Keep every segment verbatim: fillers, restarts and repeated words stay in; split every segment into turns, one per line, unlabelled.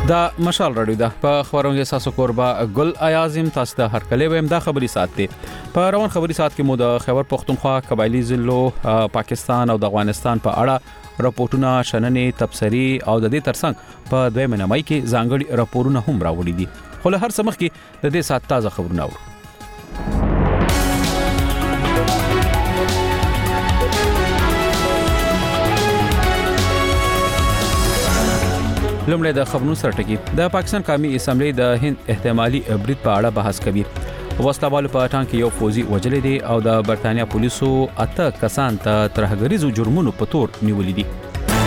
دا مشال رادیو ده په خبرونو کې ساسو کوربا ګل ایازم تاسو ته هر کله ویم دا خبري سات دي په روان خبري سات کې مو د خبر پختونخوا قبایلی ضلعو پاکستان او د افغانستان په اړه راپورټونه شننې تبصري او د دې ترڅنګ په دوه مینمای کې ځانګړي راپورونه هم راوړي دي خو له هر سمخ کې د دې سات تازه خبرونه اورو لومړی د خبرونو سره ټکی د پاکستان قومي اسمبلی د هند احتمالي برید په اړه بحث کوي وسلوال په ټانک یو فوجي وجلې دي او د برتانیا پولیسو اته کسان ته ترهګریزو جرمونو په تور نیولې دي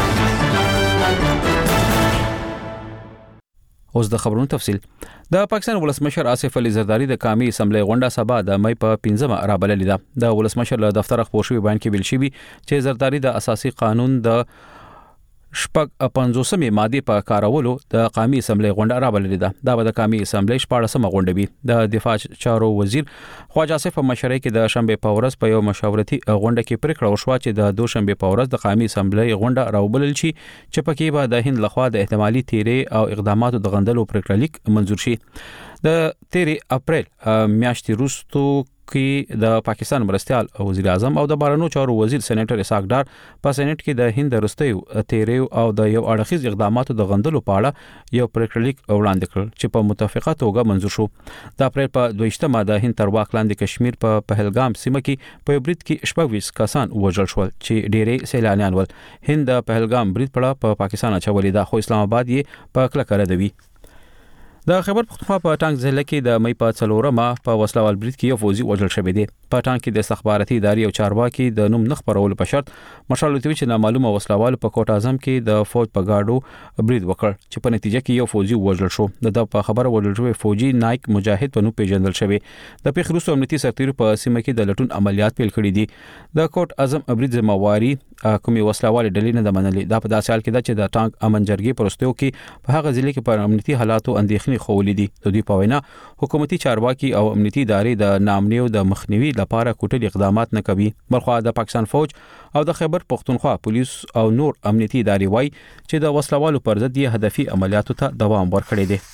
اوس د خبرونو تفصیل د پاکستان ولسمشر آصف علي زرداری د قومي اسمبلی غونډه سبا د مې په پنځمه رابللې ده د ولسمشر له دفتر خبر شوی بیان کې ویل شوی چې زرداری د اساسي قانون د شپږ پنځوسمې ماده په کارولو د قومي اسمبلی غونډه راوړلې ده دا به د قومي اسمبلی شپاړسمه غونډه وي د دفاع چارو وزیر خواجه آصف په مشرۍ کې د شنبه په ورځ په یو مشاورتي غونډه کې پریکړه وشوه چې د دوشنبه په ورځ د قومي اسمبلی غونډه راوبلل شي چې پکې به د هند لخوا د احتمالي تیرې او اقداماتو د غندلو پریکړه لیک منزور شي د تیرې اپریل میاشتې وروسته کې د پاکستان مرستيال وزیر اعظم او د بهرنیو چارو وزیر سېنیټر اسحاق ډار په سېنات کې د هند وروستیو تیریو او د یو اړخیز اقداماتو د غندلو په اړه یو پریکړه لیک وړاندې کړ چې په متفقه توګه منزور شو د اپریل په دویشتمه د هند تر واک لاندې کشمیر په پهلګام سیمه کې په برید کې شپږ کسان وژل شول چې ډېرې سیلانیان ول هند د پهلګام برید په اړه په پاکستان اچولې ده خو اسلام آباد یې په کلکه ردوي د خبر پختونخوا په ټانک ضلع کې د مې په څلورمه په وسلوال برید کې یو فوجي وژل شوی دی په ټانک کې د استخباراتي ادارې او چارواکي د نوم نخ پرول په شرط مشال لوتوي چې نامعلومه وسلوال په کوټ اعظم کې د فوج په گاډو برید وکړ چې په نتیجه کې یو فوجي وژل شو د په خبره وژل شوی فوجي نایک مجاهد په نوم پیژندل شوی د پیښروسو امنیتي سرتیر په سیمه کې د لټون عملیات پیل کړي دي د کوټ اعظم برید ذمہواری کومي وسلوال ډلې نه د منلې دا په داسې حال کې ده چې د ټانک امن جرګې پرستیو کې په هغه ځل کې پر امنیتي حالاتو اندېښنې خولې دي د دې په وینا حکومتي چارواکي او امنیتي ادارې د نامنیو د مخنیوي لپاره کوټلي اقدامات نه کوي بلخو د پاکستان فوج او د خیبر پختونخوا پولیس او نور امنیتي ادارې وایي چې د وسلوالو پر ضد یې هدفي عملیاتو ته دوام ورکړی دی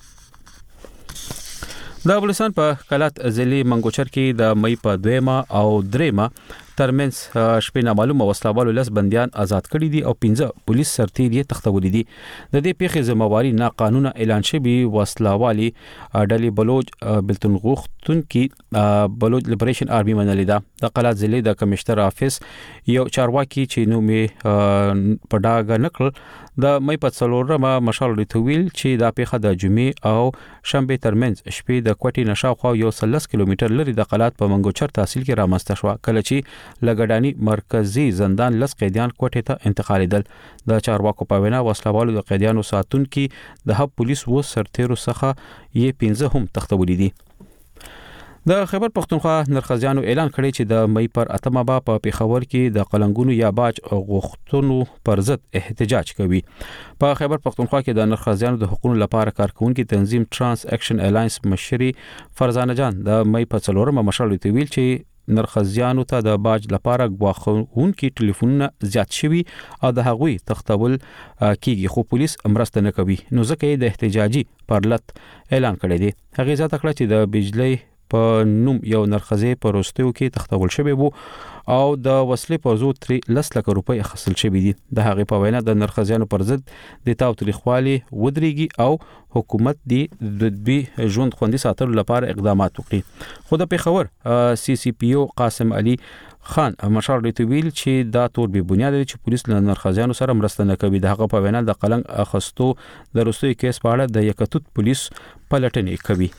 د بلوچستان په کلات ضلع منګوچر کې د مې په دویمه او دریمه ترمنځ شپې نامعلومه وسلوالو لس بنديان آزاد کړي دي او پنځه پولیس سرتیر یې تختولې دي د دې پیښې ذمہواری ناقانونه اعلان شوی وسلوالي ډلې بلوچ بلتنغختون کې بلوچ لیبریشن آرمي منلې ده د قلات ضلع د کمشنر افیس یو چارواکي چې نو می په ډاګه نکړ د مې په څلورمه مشال ریتویل چې دا پیښه د جمعې او شنبه ترمنځ شپې د کوټي نشاخوا یو سلس کیلومتر لري د قلات په منګوچر تحصیل کې رامنځته شو کله چې لګډانی مرکزی زندان لس قیدیان کوټه ته انتقالیدل د چارواکو په وینا وسلوالو د قیدیانو ساتون کې د هب پولیس و سرتیرو څخه یې پنځه هم تختولې دي د خیبر پختونخوا نرخزیانو اعلان کړی چې د مې پر اتمه با په پیښور کې د قلنګونو یا باج غوښتنو پر ضد احتجاج کوي په خیبر پختونخوا کې د نرخزیانو د حقوقو لپاره کارکونکو تنظیم ترانس اکشن الاینس مشري فرزانه جان د مې په څلورمه مشال ویل چې نرخزیانو ته د باج لپاره غواخونکي ټلیفونونه زیات شوي او د هغوی تختول کیږي خو پولیس مرسته نه کوي نو ځکه د احتجاجي پرلط اعلان کړی دی هغه ځکه کړ چې د بجلی په نوم یو نرخزه په روستیو کې تختول شوی وو او د وسلې په زور تر لس لک روپۍ اخیستل شوی دي د هغه په وینا د نرخزیانو پر ضد د تاو تاریخوالي ودرېږي او حکومت دی د دوی ژوند خوندي ساتلو لپاره اقدامات وکړي خو د پیښور سی سی پی او قاسم علي خان مشال ریتویل چې دا تور به بنیاد دي چې پولیس له نرخزیانو سره مرسته نه کوي د هغه په وینا د قلنګ اخستو د روستي کیس په اړه د یکتوت پولیس پلټنې کوي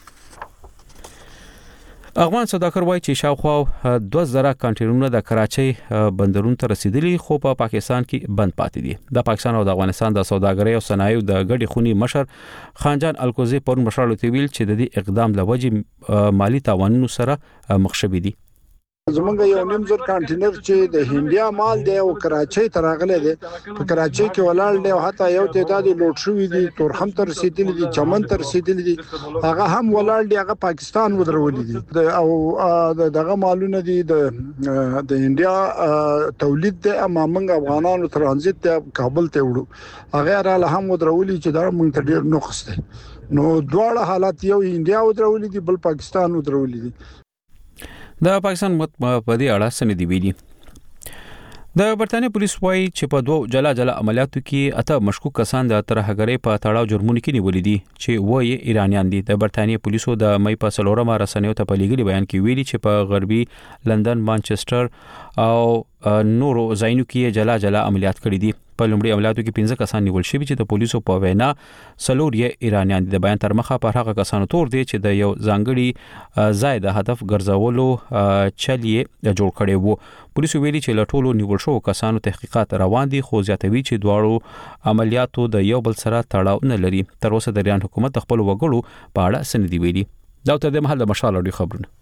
افغان سوداګر وایي چې شاوخوا دوه زره کانټینرونه د کراچۍ بندرونو ته رسیدلي خو په پاکستان کې بند پاتې دي د پاکستان او د افغانستان د سوداګرۍ او صنایعو د ګډي خونی مشر خانجان الکوزي پر مشرلو ویل چې د دې اقدام لوجې مالی تاوانونو سره مخ شوي دي
زمونږ یو نیم زر کانټینر چې د هندیا مال دی او کراچۍ ته راغلی دی په کراچۍ کې ولاړ دی او حتی یو تعداد لوټ شوی دی تورخم ته رسیدلی دی چمن ته رسیدلی دی هغه هم ولاړ دی هغه پاکستان ودرولې دي او دغه مالونه دي د د هندیا تولید دی اما موږ افغانانو ترانزیت ته کابل ته وړو هغه را له هم ودرولې چې دا موږ ته ډیر نقص دی نو دواړه حالات یو هندیا ودرولې دي بل پاکستان ودرولې دي
د پاکستان مت په دې اړه سندې ویلي د برتانیې پولیس وايي چې په دوه جلا جلا عملیاتو کې اته مشکوک کسان د ترهګرۍ په تړاو جرمونه کې نیولې دي چې وایي ایرانیان دي د برتانیې پولیسو د مې په څلورمه رسنیو ته په لګلي بیان کې ویلي چې په غربي لندن مانچستر او نورو ځایونو کې جلا جلا عملیات کړي دي په لومړي عملیاتو کې پنځه کسان نیول شوي چې د پولیسو په وینا څلور یې ایرانیان دي د بیان تر مخه پر هغه کسانو تور دي چې د یو ځانګړي ځای د هدف ګرځولو چل یې جوړ کړي وو پولیسو ویلي چې له ټولو نیول شوو کسانو تحقیقات روان دي خو زیاتوي چې دواړو عملیاتو د یو بل سره تړاو نه لري تر اوسه د ایران حکومت خپل وګړو په اړه سندې ویلي دا تر دې مهال د مشال اړیو خبرونه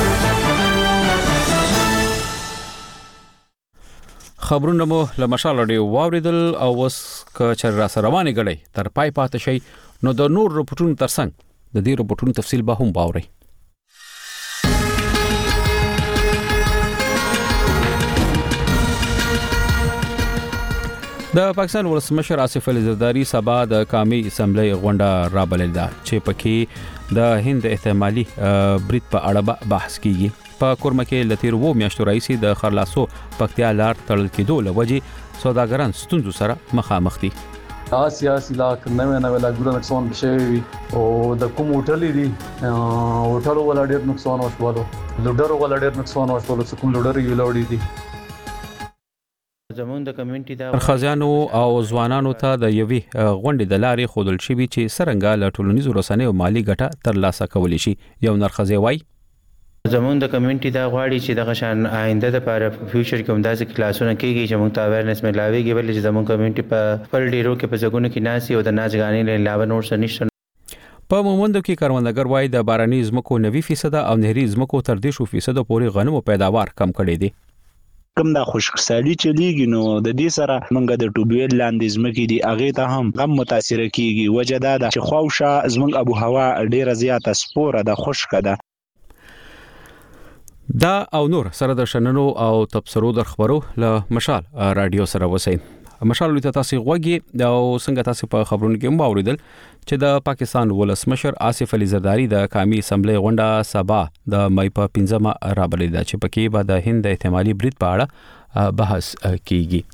خبرونه مو له مشال اړیو واوریدل او وس ک چر را سره روانه غړي تر پای پاتې شي نو د نور رپورټونو ترڅنګ د دې رپورټونو تفصیل به هم باوري د پاکستان ولسمشر آصف علي زرداری سبا د قومي اسمبلی غونډه رابلل ده چې پکې د هند احتمالي برید په اړه بحث کیږي په کورمه کې لتیر وو میاشتو رئیسي د خرلاسو پکتیا لار تړل کېدو لوجې سوداګران ستونزو سره مخامخ دي
سیاسي لا نوې نوې لا ګور نقصان بشوي او د کوم هوټل دي هوټل ولا ډېر نقصان وشولو لوډر ولا ډېر نقصان وشولو چې کوم لوډر یې لوړې دي
زمون د کمیونټي دا
خزانو او ځوانانو ته د یوي غونډې د لارې خودل شي چې سرنګا له ټولنیزو رسنیو مالی ګټه ترلاسه کولی شي یو نرخزه وای
زمون د کمیونټي دا غواړي چې د غشان آینده د لپاره فیوچر کې همداسې کلاسونه کېږي چې موږ ته اویرنس ملاويږي بل چې زمون کمیونټي په خپل ډیرو کې په ځګونو کې ناسي او د ناچ غانې له علاوه نور څه نشته
په مومندو کې کاروندګر وای د باراني زمکو نوي فیصد او نهري زمکو تر دې شو فیصد پورې غنمو پیداوار کم کړي دي
کوم د خوشحالي چلیږي نو د دې سره موږ د ټوبویل لاندې زمکې دي هغه ته هم غم متاثر کیږي وجه دا ده چې خواوشه زموږ ابو هوا ډیره زیاته سپوره ده خشک ده
دا او نور سره د شننو او تبصرو در خبرو له مشال رادیو سره وسی مشال لته تاسو غوږی او څنګه تاسو په خبرونو کې مو اوریدل چې د پاکستان ولسمشر آصف علي زرداری د قومي اسمبلی غونډه سبا د مې په پنځمه رابلې ده چې پکې به د هند احتمالي برید په اړه بحث کیږي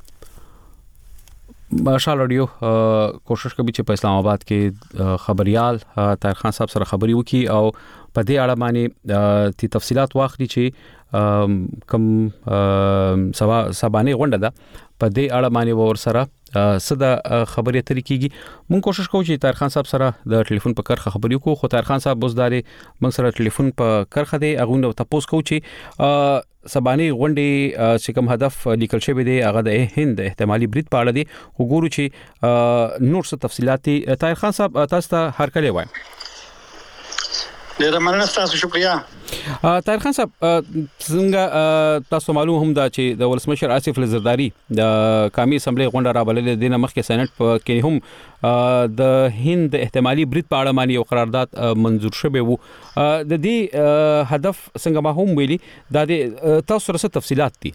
مشال رادیو کوشش کوي چې په اسلام آباد کې خبريال طاهر خان صاحب سره خبري وکړي او په دې اړه باندې تی تفصيلات واخلي چې کوم سبا سبانه غونډه ده په دې اړه باندې ور سره صدا خبرې ترې کیږي مونږ کوشش کوو چې طاهر خان صاحب سره د ټلیفون په کرخه خبرې وکړو خو طاهر خان صاحب بوزداري موږ سره ټلیفون په کرخه دی هغه نو تاسو کوو چې سبانه غونډه چې کوم هدف لیکل شوی دی هغه د هند احتمالي برید په اړه دی وګورو چې نور څه تفصيلات طاهر خان صاحب تاسو ته هر کله وایم
ډیره مننه تاسو شکریا
طاهر خان صاحب څنګه تاسو معلوم هم دا چې د ولسمشر آصف علي زرداری د قومي اسمبلی غونډه رابلل دي نه مخکې سېنات په کې هم د هند احتمالي برید په اړه باندې یو قرارداد منزور شوی وو د دې هدف څنګه ما هم ویلي دا د تاسو سره تفصيلات دي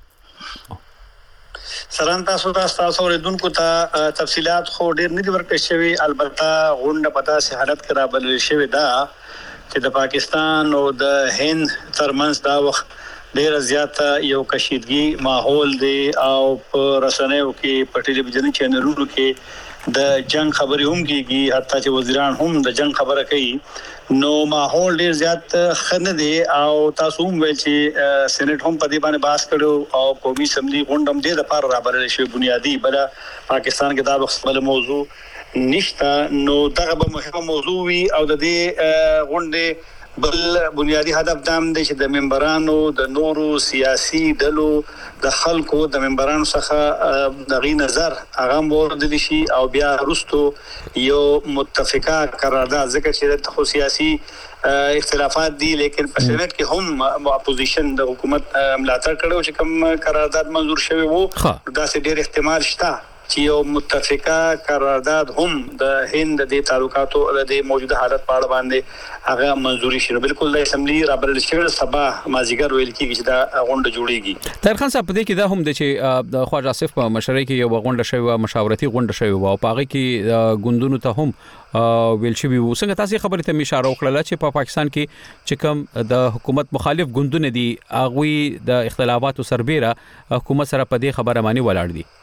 سلام تاسو تاسو اوریدونکو ته تفصيلات خو ډیر نه دي ورکړل شوی البته غونډه پتا سي حالت کرا بلل شوی دا چې د پاکستان او د هند ترمنځ دا وخت ډیر زیاته یو کشیدګي ماحول دی او په رسنیو کې په ټلویزیوني چینلونو کې د جنگ خبرې هم کیږي حتی چې وزیران هم د جنگ خبره کوي نو ماحول ډیر زیات خنه دی او تاسو هم ویل چې سېنات هم په دې باندې بحث کړو او قومي اسمبلی غونډه هم دې لپاره رابلل شوی بنیادی بل پاکستان کې دا وخت موضوع نشته نو دغه به مهمه موضوع وي او د دې غونډې بل بنیادی هدف دا هم دی چې د ممبرانو د نورو سیاسي ډلو د خلکو د ممبرانو څخه دغه نظر هغه موردل شي او بیا وروسته یو متفقه قرارداد ذکر چې د خو سیاسي اختلافات دي، لیکن په سینټ کې هم اپوزیشن د حکومت ملاتړ کړو چې کوم قرارداد منزور شوی وو. دا سه ډېر احتمال شته چې یو متفقه قرارداد هم د هند د تعلقاتو د موجوده حالت په اړه باندې هغه منزوري شي. بالکل د اسمبلی رابرل شوی سبا مازیګر ویل کیږي چې دا غونډه جوړیږي.
طاهر خان صاحب، په دې کې دا هم د چې د خواجه آصف په مشرۍ کې یو غونډه شوی، مشاورتي غونډه شوی او په هغه کې ګوندونو ته هم ویل شوی وو. څنګه تاسو خبرې ته اشاره وکړه چې په پاکستان کې چې کوم د حکومت مخالف ګوندونه دي هغه د اختلافاتو سربېره حکومت سره په دې خبره باندې ولاړ دي؟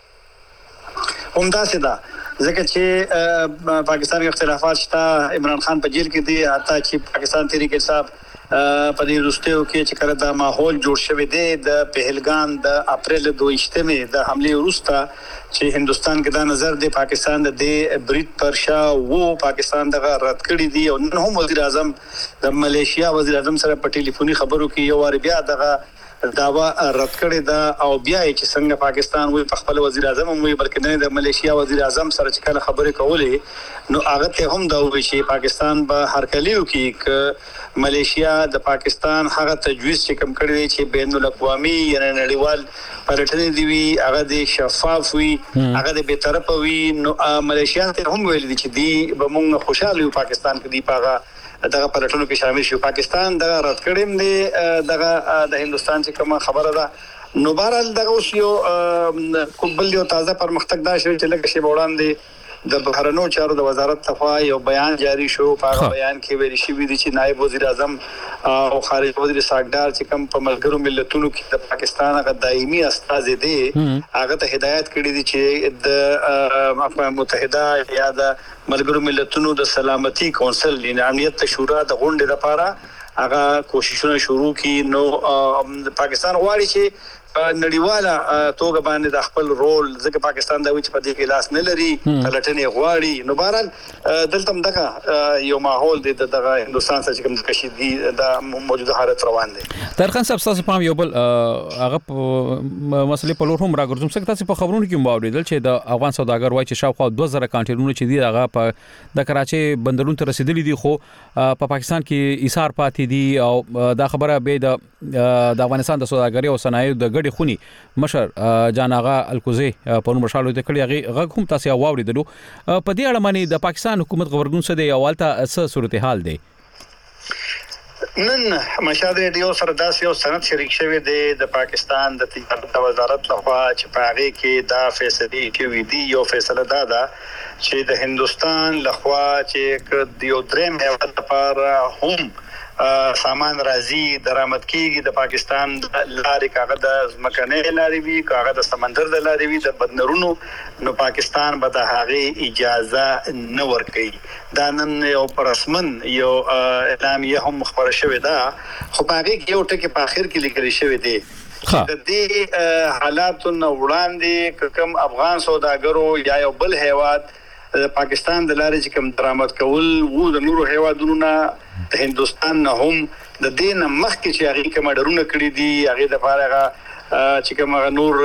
همدا سدا ځکه چې پاکستان کې اختلافات شته، عمران خان په جیل کې دی، حتی چې پاکستان تحریک انصاف په دې وروستیو کې چې کړه د ماحول جوړ شوی دی د پهلګام د اپریل دویشتمې د حمله وروسته چې هندستان کې دا نظر دی پاکستان د برید پر شا وو پاکستان دغه رد کړی دی. او نن هم وزیر اعظم د ملیشیا وزیر اعظم سره په ټلیفوني خبرو کې یو وار بیا دغه داوا رد کړی دا او بیا چې څنګه پاکستان وي په خپل وزیر اعظم هم وي بلکې نه د ملیشیا وزیر اعظم سره چې کله خبرې کولې نو هغه ته هم دا وی چې پاکستان به هر کلیو کې ک ملیشیا د پاکستان هغه تجویز چې کم کړی چې بین الاقوامي یعنی نړیوال پرټنې دی وی هغه د شفاف وي هغه د بیطرف وي. نو ملیشیا ته هم ویل دي چې دی به موږ خوشاله یو پاکستان کې دی پاغه دغه پرټونو کې شامل شو. پاکستان دغه رد کړم دی دغه د هندستان چې کوم خبره ده نو بهرحال دغه اوس یو کوبل یو تازه پرمختګ دا شوی چې لکه شی وړاندې د بهرنیو چارو د وزارت لخوا یو بیان جاری شو. په هغه بیان کې ویل شوی دی چې نائب وزیر اعظم او خارجه وزیر ساګدار چې کوم په ملګرو ملتونو کې د پاکستان غو دایمي استازي دي هغه ته هدایت کړی دي چې د اقوام متحده یا د ملګرو ملتونو د سلامتي کونسل د امنیت شورا د غونډې لپاره هغه کوششونه شروع کړي. نو پاکستان غواړي چې نړیواله توګه باندې د خپل رول ځکه پاکستان د وچ په دې کې لاس نه لري پلټنې غواړي. نو بهرحال دلته دغه یو ماحول د دغه هندستان سره کوم کشیدګي د موجوده حالت روان دي.
طاهر خان صاحب تاسو په یو بل هغه مسلې په لور هم راګرځم څنګه تاسو په خبرونو کې مواوریدل چې د افغان سوداګر وایي چې شاوخوا دوه زره کانټینرونه چې دي هغه په د کراچي بندرونو ته رسیدلي دي خو په پاکستان کې ایثار پاتې دي او دا خبره به د د افغانستان د سوداګرۍ او صنایعو د ګډي خونی مشر جان آغا الکوزی په نوم شالو د کړي هغه غږ هم تاسو واوریدلو. په دې اړه باندې د پاکستان حکومت خبرګون څه دی او حالت څه صورتحال دی؟
نن مشاهد ریډیو سره داسې یو سند شریک شوی دی د پاکستان د تجارت وزارت لخوا چې په هغه کې دا فیصله کوي دی. یو فیصله دا ده چې د هندستان لخوا چې یو دریم هیواد لپاره هم سامان راځي درآمد کیږي د پاکستان لارې کاغه د ځمکنۍ لارې وی کاغه د سمندر د لارې وی د بندرونو نو پاکستان به د هغه اجازه نه ورکړي. دا نن یو رسمن یو اعلامیه هم خبره شوې ده خو په هغه کې یو ټکی په اخر کې لیکل شوی دی د دې حالاتو نه وړاندې کوم افغان سوداګرو یا یو بل هیواد د پاکستان د لارې چې کوم درآمد کول وو د نورو هیوادونو نه د هندستان نه هم د دین مخکې چې هغه کوم ډرونه کړی دي هغه د فارغه چې کوم نور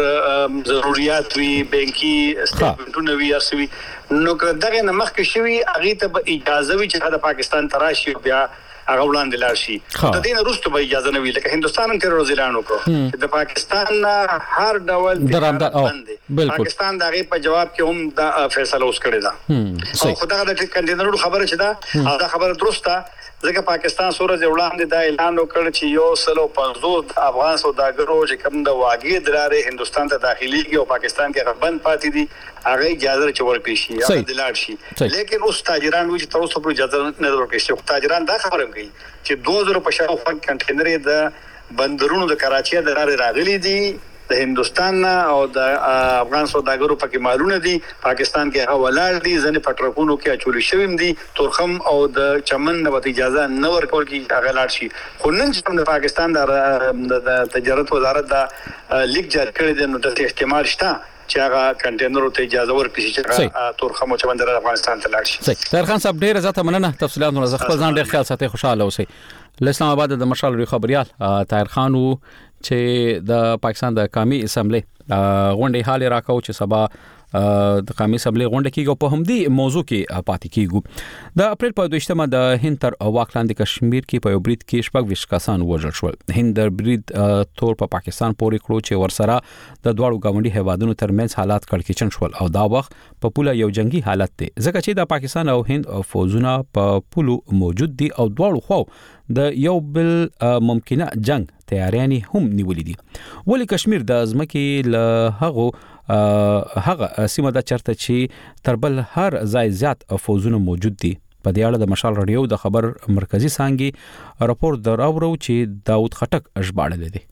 ضرورت وي بانکي استثمارونه وي ارسوي نو کله نه مخکې شوی هغه ته اجازه وي چې د پاکستان تراشي بیا هغه وړاندې لاړ شي. د دې نه وروسته به اجازه نه وي لکه هندستان هم تر روزلان وکړو چې د پاکستان هر ډول
بالکل
پاکستان د هغه په جواب کې هم دا فیصله اوس کړی دا او خدای د کنټینرونو خبره چې دا دا خبره درسته ځکه پاکستان سورج وړاندې دا اعلان وکړ چې یو سلو پنځوس افغان سوداګرو چې کوم د واګې دراره هندستان ته داخليږي او پاکستان کې غبن پاتې دي هغه اجازه چې ورکړي شي هغه دلار شي. لیکن اوس تاجران وایي چې تر اوسه پورې اجازه نه ورکړي شي. تاجران دا خبره کوي چې دوه زره په شاوخوا کنټینر د بندرونو د کراچي د لارې راغلي دي د هندستان او د افغان سوداګرو پکې مالونه دي پاکستان کې هغه ولر دي ځنه پټرکونو کې اچول شویم دي تورخم او د چمن نو اجازه نه ورکول کی هغه لاړ شي. خو نن چې د پاکستان د تجارت وزارت دا لیک جاری کړی دی نو د احتمال شته چې هغه کنټینرو ته اجازه ورکړي چې تورخم او چمن در افغانستان ته لاړ شي.
طاهر خان صاحب ډیر زیاته مننه تفصیلاتونه زه خپل ځان ډیر خیال ساتي خوشاله اوسئ. له اسلام آباد د مشال لوی خبريال طاهر خان چې د پاکستان د قومي اسمبلی غونډې حال راکاو چې سبا د قومي اسمبلی غونډه کیږي په همدې موضوع کې پاتې کیږي. د اپریل په دویشتمه د هند تر واک لاندې کشمیر کې په یو برید کې شپږ ویشت کسان وژل شول. هند د برید تور په پا پاکستان پورې کړو چې ورسره د دواړو ګاونډي هیوادونو ترمنځ حالات کړکېچن شول او دا وخت په پوله یو جنگي حالت دی ځکه چې د پاکستان او هند فوجونه په پولو موجود دي او دواړو خو د یو بل ممکنه جنگ تیاریاني هم نیولې دي. ولی کشمیر د ځمکې له هغو هغه سیمه د چرته چې تربل هر ځای زیات فوجونه موجود دي. په دې اړه د مشال رادیو د خبر مرکزی څانګې راپور دراوړو چې داود خټک اشباړل دي.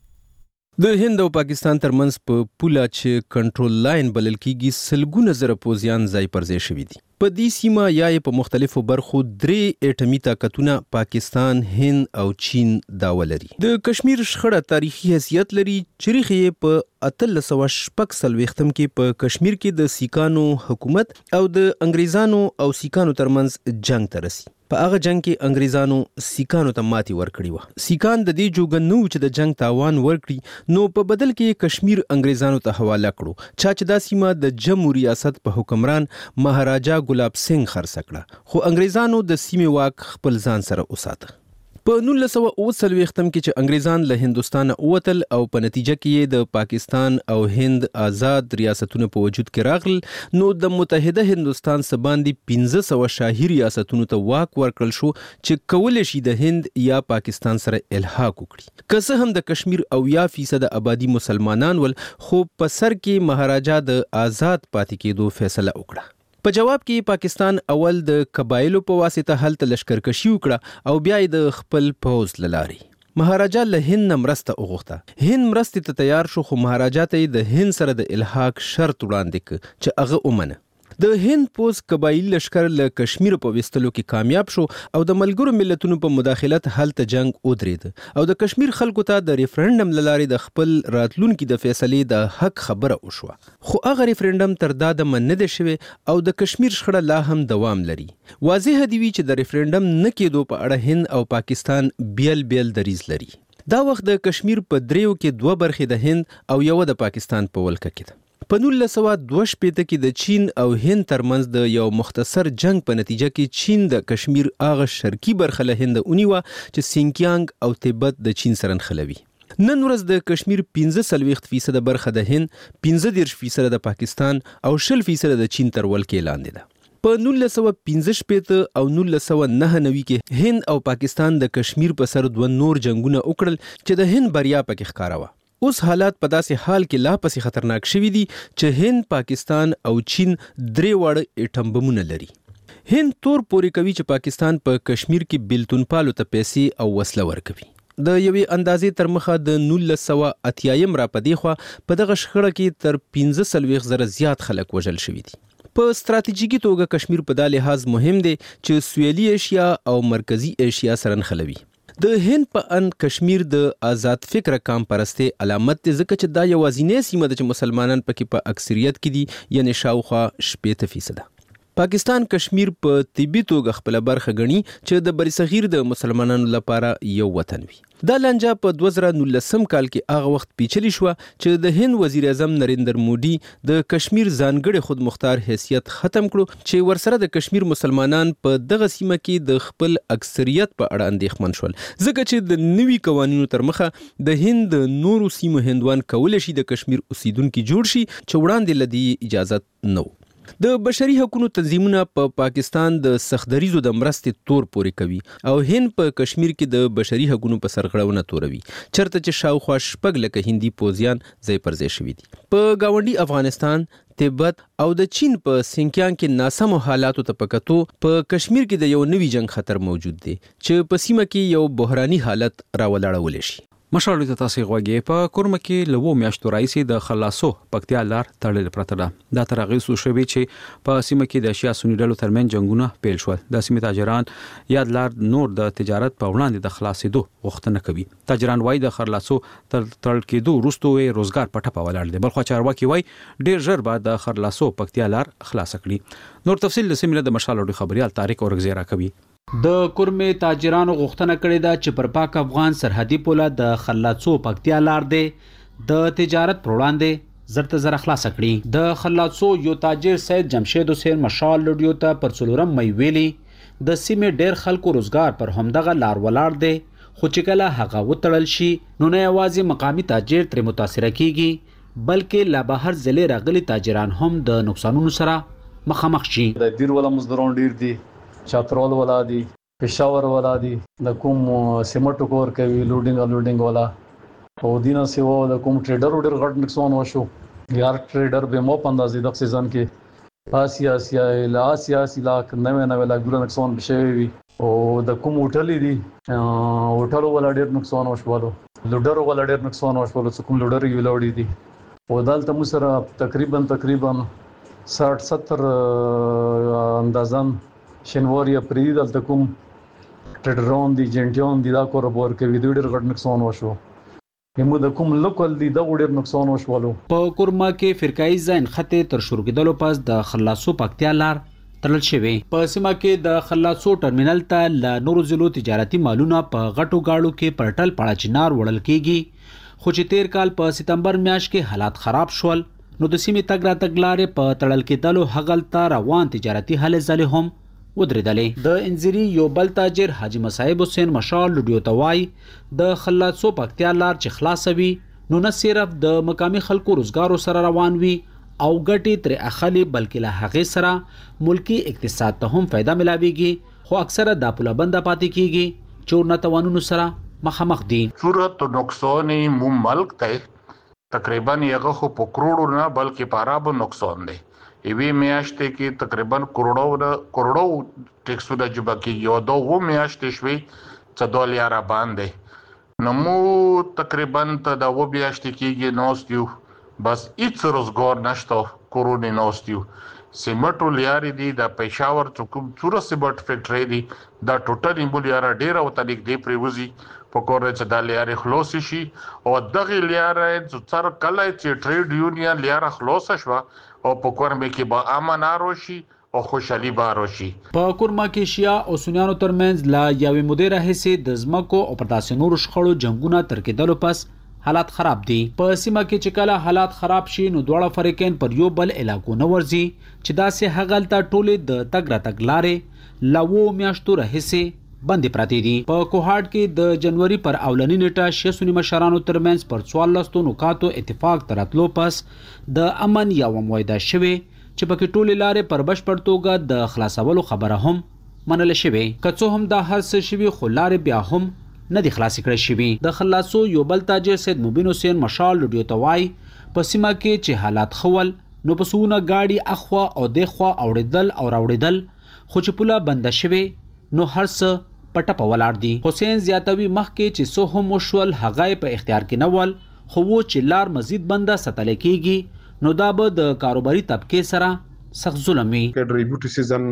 د هند او پاکستان ترمنځ په پوله چې کنټرول لاین بلل کیږي سلګونه زره پوځیان ځای پر ځای شوي دي. په دې سیمه یا په مختلفو برخو درې اټمی طاقتونه پاکستان، هند او چین داوا لري. د کشمیر شخړه تاریخي حیثیت لري چې ریښې په اتلس سوه شپږ څلوېښتم کې په کشمیر کې د سیکانو حکومت او د انګریزانو او سیکانو ترمنځ جنگ ته رسي. په هغه جنگ کې انګریزانو سیکانو ته ماتي ورکړې و. سیکان د دې جوګن نو چې د جنگ تاوان ورکړي نو په بدل کې کشمیر انګریزانو ته حواله کړو چا چې دا سیمه د جمهور ریاست په حکمران مهاراجا ګلاب سنگ خرڅ کړه خو انګریزانو د سیمې واک خپل ځان سره وساته. په نولس سوه اوه څلوېښتم کې چې انګریزان له هندوستان اوتل او په نتیجه کې د پاکستان او هند آزاد ریاستونو په وجود کې راغل نو د متحده هندوستان څخه باندې پنځه سوه شاهي ریاستونو ته واک ورکړل شو چې کولای شي د هند یا پاکستان سره الحاق وکړي. که څه هم د کشمیر اویا فیصد آبادی مسلمانان ول خو په سر کې مهاراجا د آزاد پاتې کېدو فیصله وکړه. په جواب کې پاکستان اول د قبایلو په واسطه هلته لشکرکشي وکړه او بیا د خپل پوځ لاري مهاراجا له هند مرسته وغوښته. هند مرسته ته تیار شو خو مهاراجا ته د هند سره د الحاق شرط وړاندې ک چې هغه ومنه. د هند پوځ قبایلی لشکر له کشمیر په وستلو کې کامیاب شو او د ملګرو ملتونو په مداخلت هلته جنگ ودرېد او د کشمیر خلکو ته د ریفرندم لارې د خپل راتلونکو د فیصلې د حق خبره وشوه. خو هغه ریفرندم تر دا د من نه شوی او د کشمیر شخړه لا هم دوام لري. واضح دی چې د ریفرندم نه کېدو په اړه هند او پاکستان بیل بیل دریز لري. دا وخت د کشمیر په دریو کې دوه برخې د هند او یو د پاکستان په ولکه کې ده. په نولس سوه دوه شپېته کې د چین او هند ترمنځ د یو مختصر جنگ په نتیجه کې چین د کشمیر هغه شرقي برخه له هند ونیوه چې سینکیانګ او تبت د چین سره نښلوي. نن ورځ د کشمیر پنځه څلوېښت فیصد برخه د هند، پنځه دېرش فیصد د پاکستان او شل فیصد د چین تر ولکې لاندې ده. په نولس سوه پنځه شپېته او نولس سوه نهه نوي کې هند او پاکستان د کشمیر په سر دوه نور جنگونه وکړل چې د هند بریا پکې ښکاره وه. اوس حالات په داسې حال کې لا پسې خطرناک شوي دي چې هند، پاکستان او چین درې واړه اټم بمونه لري. هند تور پورې کوي چې پاکستان په کشمیر کې بیلتون پالو ته پیسې او وسله ورکوي. د یوې اندازې تر مخه د نولس سوه اتیایم را پدې خوا په دغه شخړه کې تر پنځه څلوېښت زره زیات خلک وژل شوي دي. په ستراتیژیکي توګه کشمیر په دا لحاظ مهم دی چې سویلي ایشیا او مرکزی ایشیا سره نښلوي. د هند په ان کشمیر د آزاد فکر کام پرسته علامت دی ځکه چې دا یوازینی سیمه ده چې مسلمانان پکې په اکثریت کې دي یعنی شاوخوا شپېته فیصد. پاکستان کشمیر په طبي توګه خپل برخه غني چې د بریصغیر د مسلمانانو لپاره یو وطن وي. دا لانجه په دوه زره نولسم کال کې هغه وخت پیچلی شو چې د هند وزیر اعظم نریندر مودي د کشمیر ځانګړي خود مختار حیثیت ختم کړو چې ورسره د کشمیر مسلمانان په دغه سیمه کې د خپل اکثریت په اړه اندېښمن شول ځکه چې د نوي قوانینو تر مخه د هند د نورو سیمو هندوان کولای شي د کشمیر اوسیدونکو جوړ شي چې وړاندې لدی اجازه نه و. د بشري حقوقو تنظیمونه په پا پاکستان د سختدریزو د مرستې تور پورې کوي او هند په کشمیر کې د بشري حقوقو په سرغړونه توروي چرته چې شاوخوا شپږ لکه هندي پوځیان ځای پر ځای شوي دي. په گاونډي افغانستان، تبت او د چین په سینکیانګ کې ناسمو حالاتو ته پکتو په کشمیر کې د یو نوي جنگ خطر موجود دی چې په سیمه کې یو بحراني حالت راولاړول شي.
مشال ته تاسو غوږی په کورمه کې لوو میاشتو راځي د خلاصو پکتیا لار تړل پرته ده. دا تر هغه سو شوی چې په سیمه کې د اشیا سنی ډلو ترمن جنگونه پیل شول. د سیمه تاجران یاد لار نور د تجارت په وړاندې د خلاصېدو غوښتنه کوي. تاجران وایي د خلاصو تر تړل کېدو وروسته روزګار پټه په ولاړ دي. بلخو چارواکي وایي ډیر ژر بعد د خلاصو پکتیا لار خلاص کړي. نور تفصیل د سیمه د مشال خبريال طارق اورغزی را کوي. د کورمې تاجرانو غوښتنه کړې ده چې پر پاک افغان سرحدي پوله د خلاصو پکتیا لار دی د تجارت پر وړاندې زرته زر خلاص کړي. د خلاصو یو تاجر سید جمشید حسین مشال لډیو ته پر څلورم مې ویلي د سیمې ډېر خلکو روزګار پر همدغه لار ولاړ دی، خو چې کله هغه وتړل شي نو نه یوازې مقامی تاجر ترې متاثره کیږي بلکې لا بهر ضلع راغلي تاجران هم د نقصانونو سره مخامخ شي.
د دیر ولا مزدوران ډیر دي، چاترول ولا دي، پېښور ولا دي، د کوم سیمټو کور کوي لوډینګ لوډینګ ولا او دینه سیوا د کوم ټریډر ډیر غټ نقصان وشو. یار ټریډر به مو پاندازي د سیزن کې آسیا آسیا لا آسیا لا نوې نوې لا ګور نقصان بشوي او د کوم هوټل دي هوټل ولا ډیر نقصان وشولو، لوډر ولا ډیر نقصان وشولو، کوم لوډر یو لوړی دي او دلته مو سره تقریبا تقریبا ساठ ستر اندازان شنواری اپریل دلته کوم ټریډرون دي جنټیون دي دا کاروبار کوي ډیر غټ نقصان وشو. همو د کوم لوکل دي د ډیر نقصان وشولو.
په کورما کې فرقای ځین خطه تر شروع کېدلو پس د خلاصو پکتیا لار تړل شوی. په سیمه کې د خلاصو ټرمینل ته ل نورو ضلعو تجارتي مالونه په غټو گاړو کې پرټل پړه چنار وړل کیږي، خو چې تیر کال په سپتمبر میاشت کې حالات خراب شول نو د سیمې تګ را تګ لارې په تړل کېدلو هغلته روان تجارتي هلې ځلې هم ودرېدلې. د انځيري یو بل تاجر حاجی مصعب حسین مشال لډیو توای د خلاصو پکتیا لار چې خلاصوي نو نه صرف د مقامی خلکو روزګارو سره روان وي او ګټې تر اخلي بلکې له هغه سره ملکی اقتصاد ته هم فائدہ ملاويږي، خو اکثره د پوله بنده پاتې کیږي چې ورنه توانونو سره مخامخ دي.
صورت نقصان مو ملک ته تقریبا یغه خو په کروڑو نه بلکې په اربو نقصان دی. ایوی میاشتې کې تقریبا کروڑو کروڑو ټیکسونه جبا کیږي او دا و میاشتې شوي چې دوه لیاره باندې نو مو تقریبا ته دا و میاشتې کېږي نوستیو بس هیڅ روزګار نشته کورونې نوستیو. سیمټو لیارې دي د پېښور کوم څوره سیمټ فیکټري دي دا ټوټل مو لیاره ډېره او تلیک دی پریوزي په کور چې دا لیاره خلاص شي او دغه لیاره چې تر کله چې ټریډ یونین لیاره خلاص شوه او په کورمه کې با امن اروشي او خوشحالي باروشي.
په کورما کې شیا او سنیانو ترمنځ لا یوې مدیره حصے د زمکو او پرداسي نور شخړو جنگونه تر کېدلو پس حالات خراب دي. په سیمه کې چې کله حالات خراب شي نو دواړه فریقین پر یو بل علاقو نه ورځي چې دا سه هغلته ټوله د تګ را تګ لارې لاو میاشتو راهسي بندي پراتی دي. په کوهاټ کې د جنوري پر اولنی نیټه شې سنی مشرانو ترمنځ پر څوارلس نقاطو اتفاق تراتلو پس د امن یا معاهده شوه چې پکې ټوله لارې پر بشپړ توګه د خلاصولو خبره هم منل شوه. کڅو هم دا هر څه شوی خو لارې بیا هم نه دي خلاص کړی شوی. د خلاصو یو بل تاجر سید مبین حسین مشال لډیو توای په سیمه کې چې حالات خول نو پسونه گاډي اخوا او دخوا اوړېدل او راوړېدل، خو چې پوله بند شوه نو هر څه پټه په ولاړ دي. حسین زیاتوي مخکې چې سو هم وشول هغه په اختیار کې نه ول، خو و چې لار مزید بنده ستل کېږي نو دا به د کاروباري طبقه سره سخت ظلم وي.
ډریبیوټي سیزن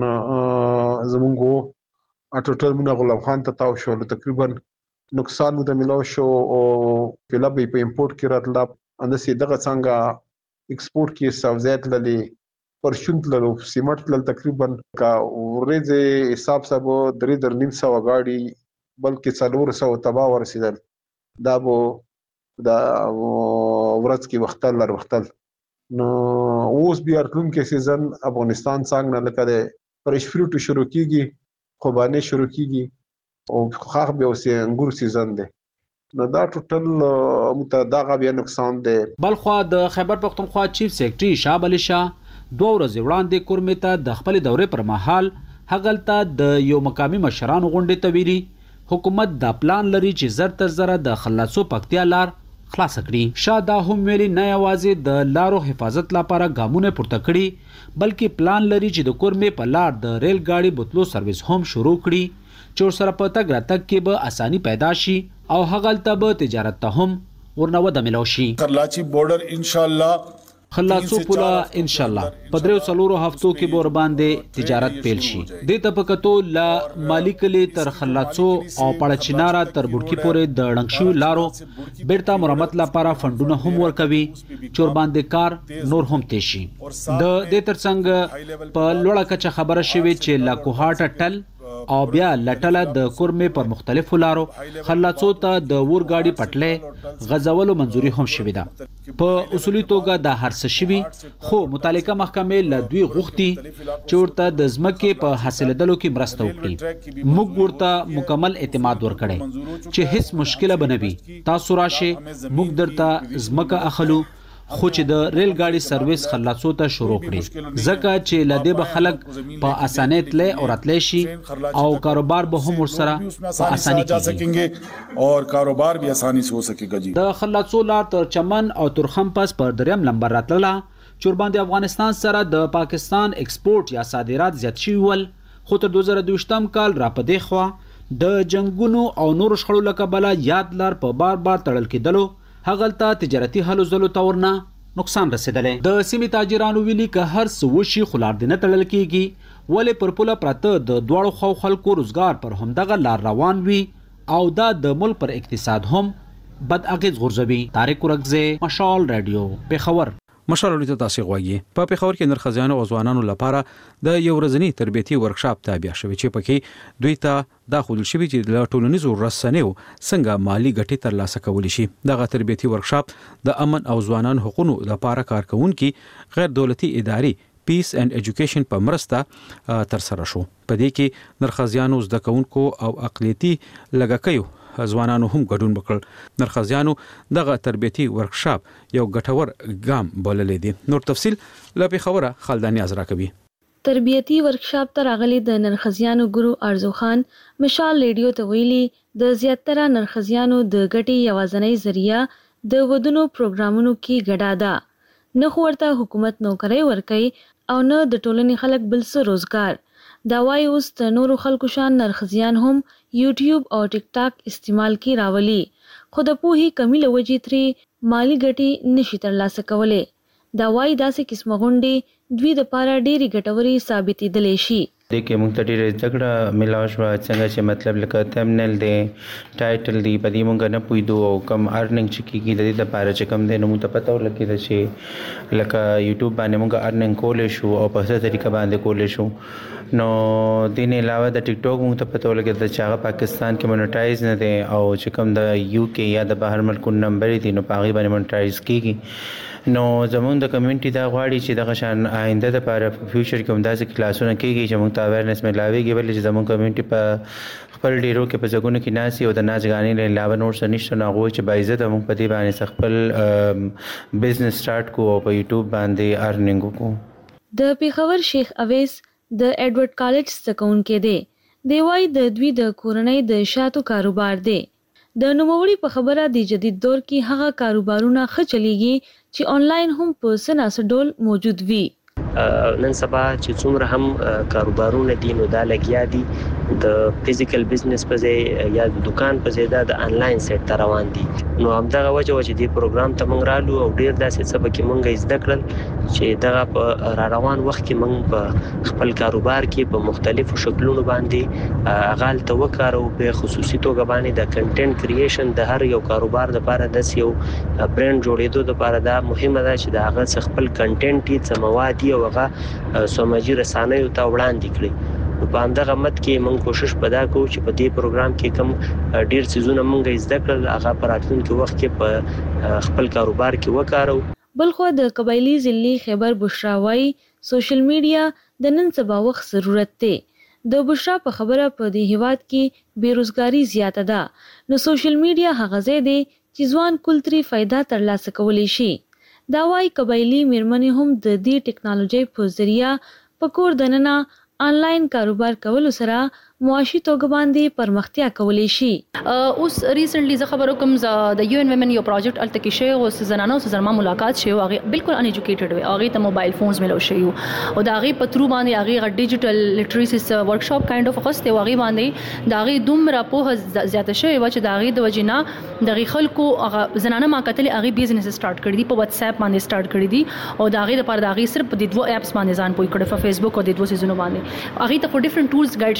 زمونږ اټوټل مونږ غلام خان ته تاو شو تقریبا نقصان مو د ملو شو او کله به په امپورټ کې راتله اند سي دغه څنګه ایکسپورټ کې ساوزات للی پرشونت لرو سیمټ لل تقریبا کا ورځې حساب سب درې در نیم سو غاړي بلکې څلور سو تبا ورسیدل دا بو دا ورځ کې وختل لر وختل نو اوس بیا کوم کې سیزن افغانستان څنګه نه لکه فرش فروټ شروع کیږي خوبانه شروع کیږي او خاخ به اوسه انګور سیزن دی نو دا ټوټل متداغه بیا نقصان دی.
بلخوا د خیبر پختونخوا چیف سیکریټري شاه علي شاه دوه ورځې وړاندې کورمې ته د خپل دورې پر مهال هغلته د یو مقامی مشرانو غونډې ته ویلي حکومت دا پلان لري چې زر تر زره د خلاصو پکتیا لار خلاص کړي. شاه دا هم ویلي نه یوازې د لارو حفاظت لپاره ګامونه پورته کړي بلکې پلان لري چې د کورمې په لار د ریل ګاډي بوتلو سرویس هم شروع کړي چې سره په تګ را تګ کې به اساني پیدا شي او هغلته به تجارت ته هم ورنه وده ملو شي.
کراچي بورډر ان شاء الله
خلاصو پولا ان شاء الله په درو څلورو هفتو کې به ور باندې تجارت پیل شي. د تپکتو لا مالکلي تر خلاصو او پړچینارا تر بډکی پورې د ډنګشو لارو بیرته مرمت لپاره فندونه هم ورکوي چور باندې کار نور هم تشي. د دې ترڅنګ په لوړه کچه خبره شوې چې لا کوهاټ ټل
او بیا لټله د کورمې پر مختلفو لارو خلاصو ته د ورګاډي پټلې غزولو منځوري هم شوې ده په اصولي توګه د هر څه شوي خو متعلقه محکمې له دوی غوښتي چې ورته د ځمکې په حاصلېدلو کې مرسته وکړي موږ ورته مکمل اعتماد ورکړی چې هیڅ مشکله به نه وي تاسو راشئ موږ درته ځمکه اخلو خو چې د ریل गाड़ी سرویس خلاصو ته شروع کړي ځکه چې لدې به خلک په اسانۍ تللی او راتلی شي او کاروبار به هم ورسره په اسانۍ کیږي
او کاروبار به اسانۍ سره وسکیږي جی
د خلاصو لار تر چمن او ترخم پاس پر دریم نمبر راتله چورباندې افغانستان سره د پاکستان ایکسپورت یا صادرات زیات شوي ول خو تر دوه زره دویشتم کال را پدې خوا د جنگونو او نور شخړو له کبله یاد لار په بار بار تړل کېدلو هغلته تجارتي هلو ځلو ته ورنه نقصان رسیدلی د سیمې تاجرانو ویلي که هر څه وشي خو لار دې نه تړل کېږي ولې پر پوله پراته د دواړو خواو خلکو روزګار پر همدغه لار روان وي او دا د ملک پر اقتصاد هم بد اغېز غورځوي. طارق ورکزی، مشال رادیو، پېښور.
مشال ته تاسو غواړئ په پېښور کې نرخزیانو او ځوانانو لپاره د یو ورځنی تربیتي ورکشاپ تابع شوی چې پکې دوی ته داخل شوی چې د ټولنیزو رسنیو څنګه مالی ګټې ترلاسه کولی شي. دغه تربیتي ورکشاپ د امن او ځوانانو حقوقو لپاره کارکونکو غیر دولتي ادارې پیس اینڈ ایجوکیشن په مرسته تر سره شو. په دې کې نرخزیانو زده کوونکو او اقلیتي لګکیو ځوانانو هم ګډون وکړ. نرخزیانو دغه تربیتي ورکشاپ یو ګټور ګام بللی دی. نور تفصیل لپاره خبره خالدانی ازرا کوي.
تربیتی ورکشاپ ته راغلي د نرخزیانو ګورو ارزو خان مشال ریډیو ته ویلي د زیاتره نرخزیانو د ګټي یوازنۍ ذریعہ د ودونو پروګرامونو کې ګډا ده نه ورته حکومت نوکرۍ ورکي او نه د ټولنې خلک بل څه روزګار. دا وایي اوس د نورو خلکو شان نرخزیان هم یوټیوب او ټیک ټاک استعمال کی راولي خو د پوهې کمی له وجې ترې مالی ګټې نشي ترلاسه کولی. دا وایي داسې قسمه غونډې دوی د پاره ډېرې ګټورې ثابتېدلی شي.
دې کې موږ ته ډېره زده کړه میلاو شوه څنګه چې مطلب لکه تمنیل دی ټایټل دی په دې موږ نه پوهېدو او کم ارننګ چې کېږي د دې دپاره چې کم دی نو موږ ته پته ولګېده چې لکه یوټیوب باندې موږ ارننګ کولی شو او په ښه طریقه باندې کولی شو. نو دې نه علاوه د ټیک ټاک موږ ته پته ولګېده چې هغه پاکستان کې مونیټایز نه دی او چې کوم د یو کې یا د بهر ملکونو نمبرې دي نو په هغې باندې مونیټایز کېږي. نو زموږ د کمیونټي دا غواړي چې دغه شان آینده دپاره په فیوچر کې هم داسې کلاسونه کېږي چې موږ ته اویرنس میلاویږي ولې چې زموږ کمیونټي په خپل ډیرو کې په ځګونو کې ناستي او د ناچګانې له علاوه نور څه نشته نو هغوی چې باعزته موږ په دې باندې خپل بزنس سټارټ کړو او په یوټیوب باندې ارننګ وکړو.
د پېښور شیخ اویس د ایډورډ کالج زده کوونکی دی. دی وایي د دوی د کورنۍ د شاتو کاروبار دی. د نوموړي په خبره د جدید دور کې هغه کاروبارونه ښه چلیږي چې آنلاین هم په څه ناسه ډول موجود وي.
نن سبا چې څومره هم کاروبارونه دي نو دا لګیا دي د فزیکل بزنس په ځای یا د دکان په ځای دا د آنلاین سیټ ته روان دي. نو همدغه وجه و چې دې پروګرام ته موږ رالو او ډېر داسې څه پکې موږ زده کړل چې دغه په را روان وخت کې موږ په خپل کاروبار کې په مختلفو شکلونو باندې هغه هلته وکاروو. په خصوصي توګه باندې د کنټینټ کریشن د هر یو کاروبار دپاره داسې یو برانډ جوړېدو دپاره دا مهمه ده چې د هغه څه خپل کنټینټ یې څه مواد یې او هغه سماجي رسانیو ته وړاندې کړي. په همدغه مت کې موږ کوشش په دا کوو چې په دې پروګرام کې کوم ډېر څیزونه موږ زده کړل هغه په راتلونکي وخت کې په خپل کاروبار کې وکاروو.
بلخو د قبایلي ضلع خیبر بشرا وایي سوشل میډیا د نن سبا وخت ضرورت دی. د بشرا په خبره په دې هیواد کې بیروزګاری زیاته ده نو سوشل میډیا هغه ځای دی چې ځوان کلتري فایده ترلاسه کولی شي. دا وایي قبایلي میرمنې هم د دې ټیکنالوژۍ په ذریعه په کور دننه آنلاین کاروبار کولو سره معاشي توګه باندې پرمختیا کولی شي.
اوس ریسنټلی زه خبر کوم د یو ان ویمن یو پروجیکټ الته کې شی او زنانو سره زما ملاقات شي او هغه بالکل ان ایجوکیټډ وي هغه ته موبایل فونز ملو شي او دا هغه په ترو باندې هغه ډیجیټل لټریسي ورکشاپ کایند اف خاص ته هغه باندې دا هغه دومره په زیاته شي و چې دا هغه د وجینا د خلکو هغه زنانه ما کتل هغه بزنس سٹارټ کړی دی په واتس اپ باندې سٹارټ کړی دی او دا هغه لپاره دا هغه صرف د دوه اپس باندې ځان پوي کړی په فیسبوک او د دوه سيزونو باندې هغه ته په ډیفرنٹ ټولز ګایډ شي او هغه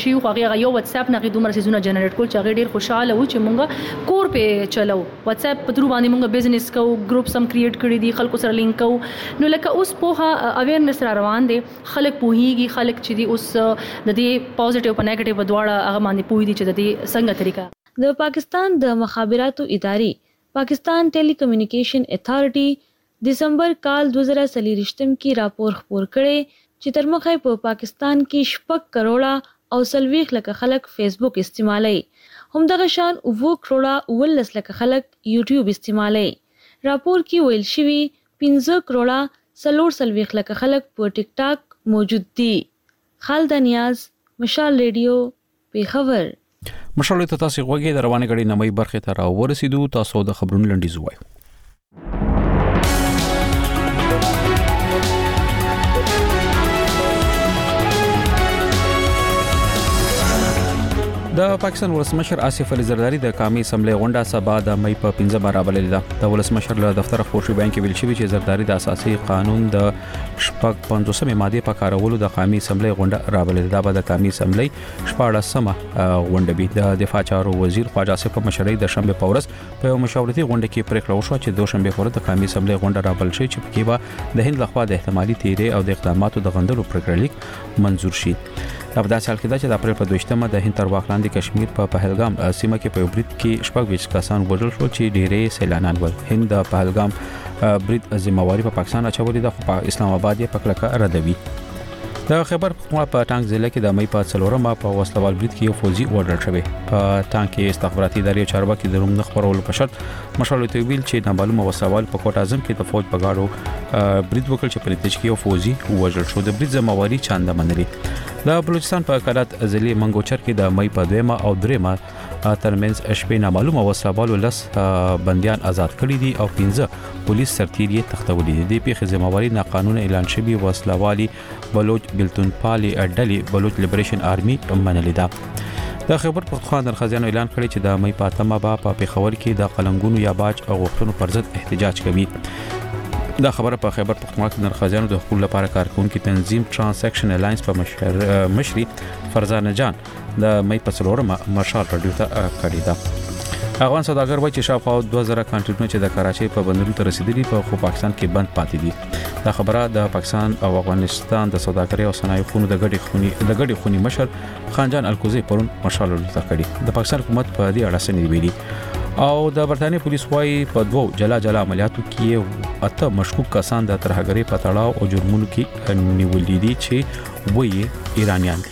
هغه یو واتس اپ نه دومره سيزونه جنریټ کول چې هغه ډیر خوشاله و چې مونږ کور په چلو واتس اپ په درو باندې مونږ بزنس کو ګروپ سم کریټ کړی دي خلکو سره لینک کو نو لکه اوس په اویرنس را روان دي خلک پوهیږي خلک چې دي اوس د دې پوزټیو په نیگیټیو دواړه هغه باندې پوهی دي چې د دې څنګه طریقه
د پاکستان د مخابراتو ادارې پاکستان ټیلی کمیونیکیشن اتھارټي دسمبر کال دو ہزار چودہ کې راپور خپور کړي چې تر مخه په پاکستان کې شپږ کروڑه او سلويخ لکه خلک فیسبوک استعمالي همدغه شان اوو کروڑه ولس لکه خلک یوټیوب استعمالي راپور کې ویل شوی پنځه کروڑه سلور سلويخ لکه خلک په ټیک ټاک موجود دي. خالد نیاز، مشال ریډیو، پیښور.
مشال ته تاسو غوږی د روانه غړي نمای برخه ته را ورسېدو. تاسو د خبرونو لنډیز وایي. د پاکستان ولسمشر آصف علي زرداری د قومي اسمبلی غونډه سبا د مې په پنځمه رابللې ده. د ولسمشر له دفتر خورشي بیان کې ویل شوی چې زرداری د اساسي قانون د شپږ پنځوسمې ماده په کارولو د قومي اسمبلی غونډه رابللې ده. بعد د قومي اسمبلی شپاړسمه غونډه به د دفاع چارو وزیر خواجه آصف په مشرۍ د شنبه په ورځ په یو مشاورتي غونډه کې پریکړه وشوه چې دوشنبه په ورځ د قومي اسمبلی غونډه رابل شي چې پکې به د هند لخوا د احتمالي تیرې او د اقداماتو د غندلو پریکړه لیک منزور شي. په داسې حال کې دا چې د اپریل په دویشتمه د هند تر واخ لاندې کشمیر په پهلګام سیمه کې په برید کې شپږ ویش کسان وژل شو چې ډېرې سیلانیان ول. هند د پهلګام برید ذمہواری په پاکستان اچولې ده خو په اسلام آباد یې په کلکه ردوي. د خیبر پختونخوا په ټانک ضلع کې د مې په څلورمه په وسلوال برید کې یو فوجي وژل شوی. په ټانک کې استخباراتي ادارې چارواکي د روم نه خبرولو په شرط مشال ته ویل چې نامعلومه وسلوال په کوټ اعظم کې د فوج په گاډو برید وکړ چې په نتیجه کې یو فوجي وژل شو. د برید ذمہواری چانده منلي. د بلوچستان په کلات ضلع منګوچر کې د مې په دویمه او دریمه ترمنځ شپې نامعلومه وسلوالو لس بنديان آزاد کړي دي او پنځه پولیس سرتیري تختولي دي. د پیښې ذمہواری ناقانونه اعلان شوی وسلوالي بلوچ بلتون پالي اډلي بلوچ لیبریشن آرمي منلې ده. د خیبر پختونخوا نرخزیانو اعلان کړی چې د مې په اتمه با په پیښور کې د قلنګونو یا باج او غوښتنو پر ضد احتجاج کوي. دا خبره په خیبر پختونخوا کې نرخزیانو د حقوقو لپاره کارکونکو تنظیم ترانزیکشن الاینس په مشر مشري فرزانه جان د مې په څلورمه مشال رادیو ته کړی ده. افغان سوداګر وایي چې شاوخوا دوه زره کنټینرونه چې د کراچۍ په بندرونو ته رسیدلي په خو پاکستان کې بند پاتې دي. دا خبره د پاکستان او افغانستان د سوداګرۍ او صنایعو خونو د ګډي خوني د ګډي خوني مشر خانجان الکوزي پرون مشال رادیو ته کړی. د پاکستان حکومت په دې اړه څه ویلي او د برتانیې پولیس وايي په دوو جلا جلا عملیاتو کې اته مشکوک کسان د ترهګرۍ په تړاو او جرمونو کې نیولې دي چې وایي ایرانیان دي.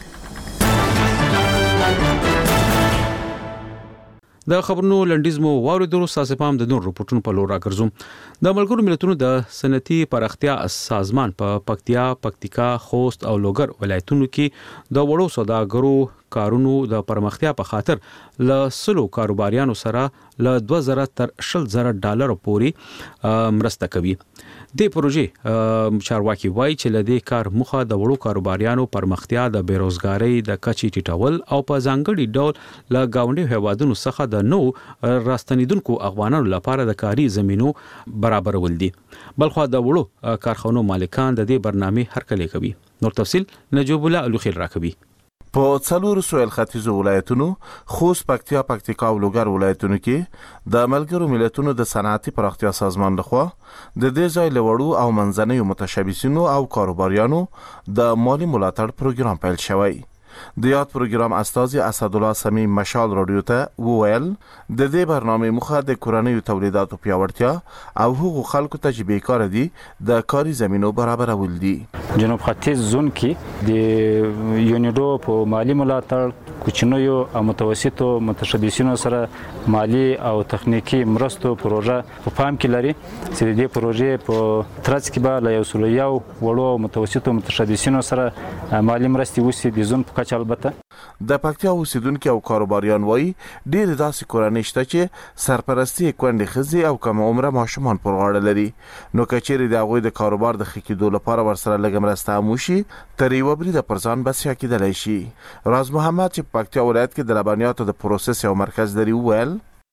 د خبرونو لنډیز مو واوریدلو. ساسې پام د نور رپورټونو په لور راګرځوم. د ملګرو ملتونو د صنعتي پراختیا سازمان په پکتیا، پکتیکا، خوست او لوګر ولایتونو کې د وړو سوداګرو کارونو د پرمختیا په خاطر ل سلو کاروباریانو سره ل دوه زره تر شل زره ډالر پورې مرسته کوي. د پروژې چارواکي وایي چې لدې کار مخه د وړو کاروباریانو پرمختیا، د بیروزګاری د کچې ټیټول او په ځانګړي ډول له گاونډي هیوادونو څخه د نو راستنیدونکو افغانانو لپاره د کاري زمينو برابرول دي. بلخو د وړو کارخانو مالکان د دې برنامه هرکلی کوي. نور تفصيل نجوب الله الوخیل راکوي.
په څلور سویل ختیځو ولایتونو خوست، پکتیا، پکتیکا او لوګر ولایتونو کې د ملګرو ملتونو د صنعتي پراختیا سازمان لخوا د دې ځای لوړو او منځنیو متشبثینو او کاروباریانو د مالی ملاتړ پروګرام پیل شوی. د یاد پروګرام استاذ اسد الله سمیم مشال رادیو ته وویل د دې برنامه مخه د کورنیو تولیداتو پیاوړتیا او حقوق خلکو ته چې بیکاره دي د کاري زمينو برابرول دي.
جنوب ختیځ زون کې د یونیډو په مالی ملاتړ کوچنیو او متوسطو متشبثینو سره مالی او تخنیکی مرستو پروژه په فهم کې لري چې د دې پروژې په ترڅ کې به له یو سل یو وړو او متوسطو متشبثینو سره مالی مرستې وشي د زون په کچه. البته
د پکتیا اوسیدونکو او کاروباریان وایي ډېر داسې کورنۍ شته چې سرپرستی کونډې ښځې او کم عمره ماشومان پر غاړه لري. نو کچېرې د هغوی د کاروبار د ښه کېدو لپاره ورسره لږ مرسته هم وشي تر یوه بریده پر ځان بسیا کېدلی شي. راز محمد چې په پکتیا ولایت کې د لبنیاتو د پروسس یو مرکز لري وویل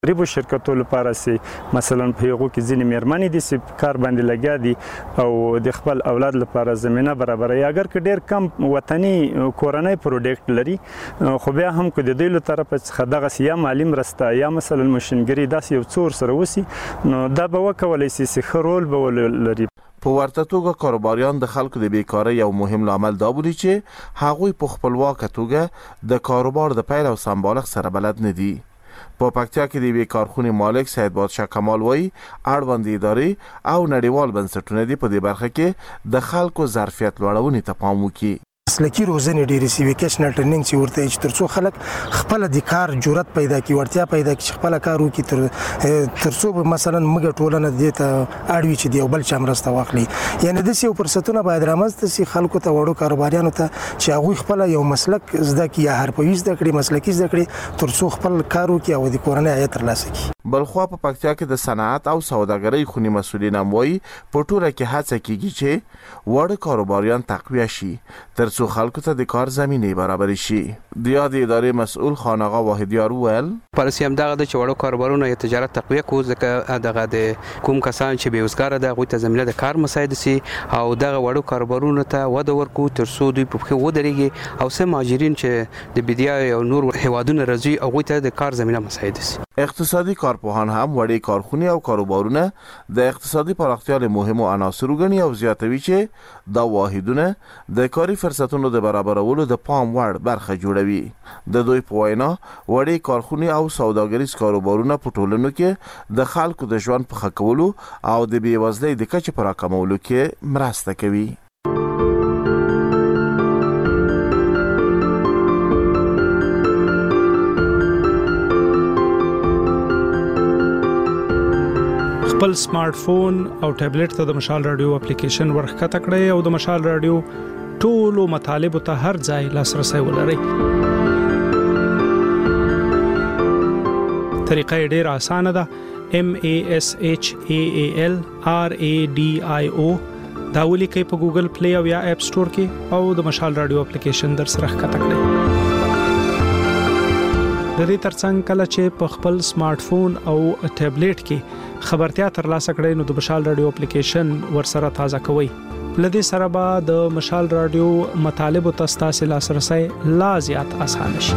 ریبو شرکتونو لپاره سي مثلا په یو کې ځینې مېرمنې دي چې کار باندې لګیا دي او د خپل اولاد لپاره زمينه برابرې اگر که ډېر کم وطني کورنۍ پروډکټ لري خو بیا هم کو د دوی له طرفه څخه دغه یا مالی مرسته یا مثلا ماشينګري داسې یو څور سره وسی نو دا به وکولای شي چې خرول به ولري.
په ورته توګه کاروباریان د خلکو د بیکارۍ یو مهم لامل دا بولي چې هغوی په خپلواکه توګه د کاروبار د پیل او سمبالښت سره بلد نه دي. په پکتیا کې د یوې کارخونې مالک سید بادشاه کمال وایي اړوند ادارې او نړیوال بنسټونه دي په دې برخه کې د خلکو ظرفیت لوړونې ته پام وکړي.
مسلکی روزنې ډېرې سي ویکیشنل ټریننګ چې ورته چې ترڅو خلک خپل د کار جرأت پیدا کړي ورتیا پیدا کړي خپل کار وکړي تر ترڅو مثلا موږ ټولنه دې ته اړوي چې دی بل چا مرسته واخلي یعنی د سیو فرصتونه باید رامنځته سي خلکو ته وړو کاروباریانو ته چې هغه خپل یو مسلک زده کړي یا هرپوي زده کړي مسلکی زده کړي ترڅو خپل کار وکړي او د کورنۍ عاید ترلاسه کړي.
بلخوا په پکتیا کې د صنعت او سوداګرۍ خونی مسؤلین اموي په ټوله کې هڅه کیږي چې وړ کاروباریان تقویه شي ترڅو خلکو ته د کار زمینه برابر شي. د یادې ادارې مسؤل خان آغا واحدیار وویل
پالیسي هم دغه د وړو کاروبارونو یا تجارت تقویه کو ځکه دغه د کوم کسان چې بیروزګار دي غوي ته زمينه د کار مساعد سي او دغه وړو کاروبارونو ته وده ورکو ترڅو دوی په خو ودرېږي او سم ماجرین چې د بدیا او نور هوادونو راځي او غوي ته د کار زمينه مساعد سي.
اقتصادي کارپوهان هم وړې کارخونې او کاروبارونه د اقتصادي پراختیا له مهمو عناصرو ګڼي او زیاتوي چې دا واحدونه د کاري فرصتونو د برابرولو د پام وړ برخه جوړوي. د دوی په وینا وړې کارخونې او سوداګریز کاروبارونه په ټولنو کې د خلکو د ژوند په ښه کولو او د بېوزلۍ د کچې په راکمولو کې مرسته کوي.
خپل سمارټ فون او ټابلیټ ته د مشال رادیو اپلیکیشن ورخته کړئ او د مشال رادیو ټولو مطالب ته هر ځای لاسرسي ولرئ. طریقه ډېره اسانه ده. M A S H A A L R A D I O دا ولیکئ په ګوګل پلی او یا اپ سٹور کې او د مشال رادیو اپلیکیشن در سره ښکته کړئ. د دې ترڅنګ کله چې په خپل سمارټ فون او ټابلیټ کې خبرتیا ترلاسه کړئ نو د مشال رادیو اپلیکیشن ورسره تازه کوئ. لدې سره به د مشال رادیو مطالب او تاسو لاسرسي لا زیات اسانه شي.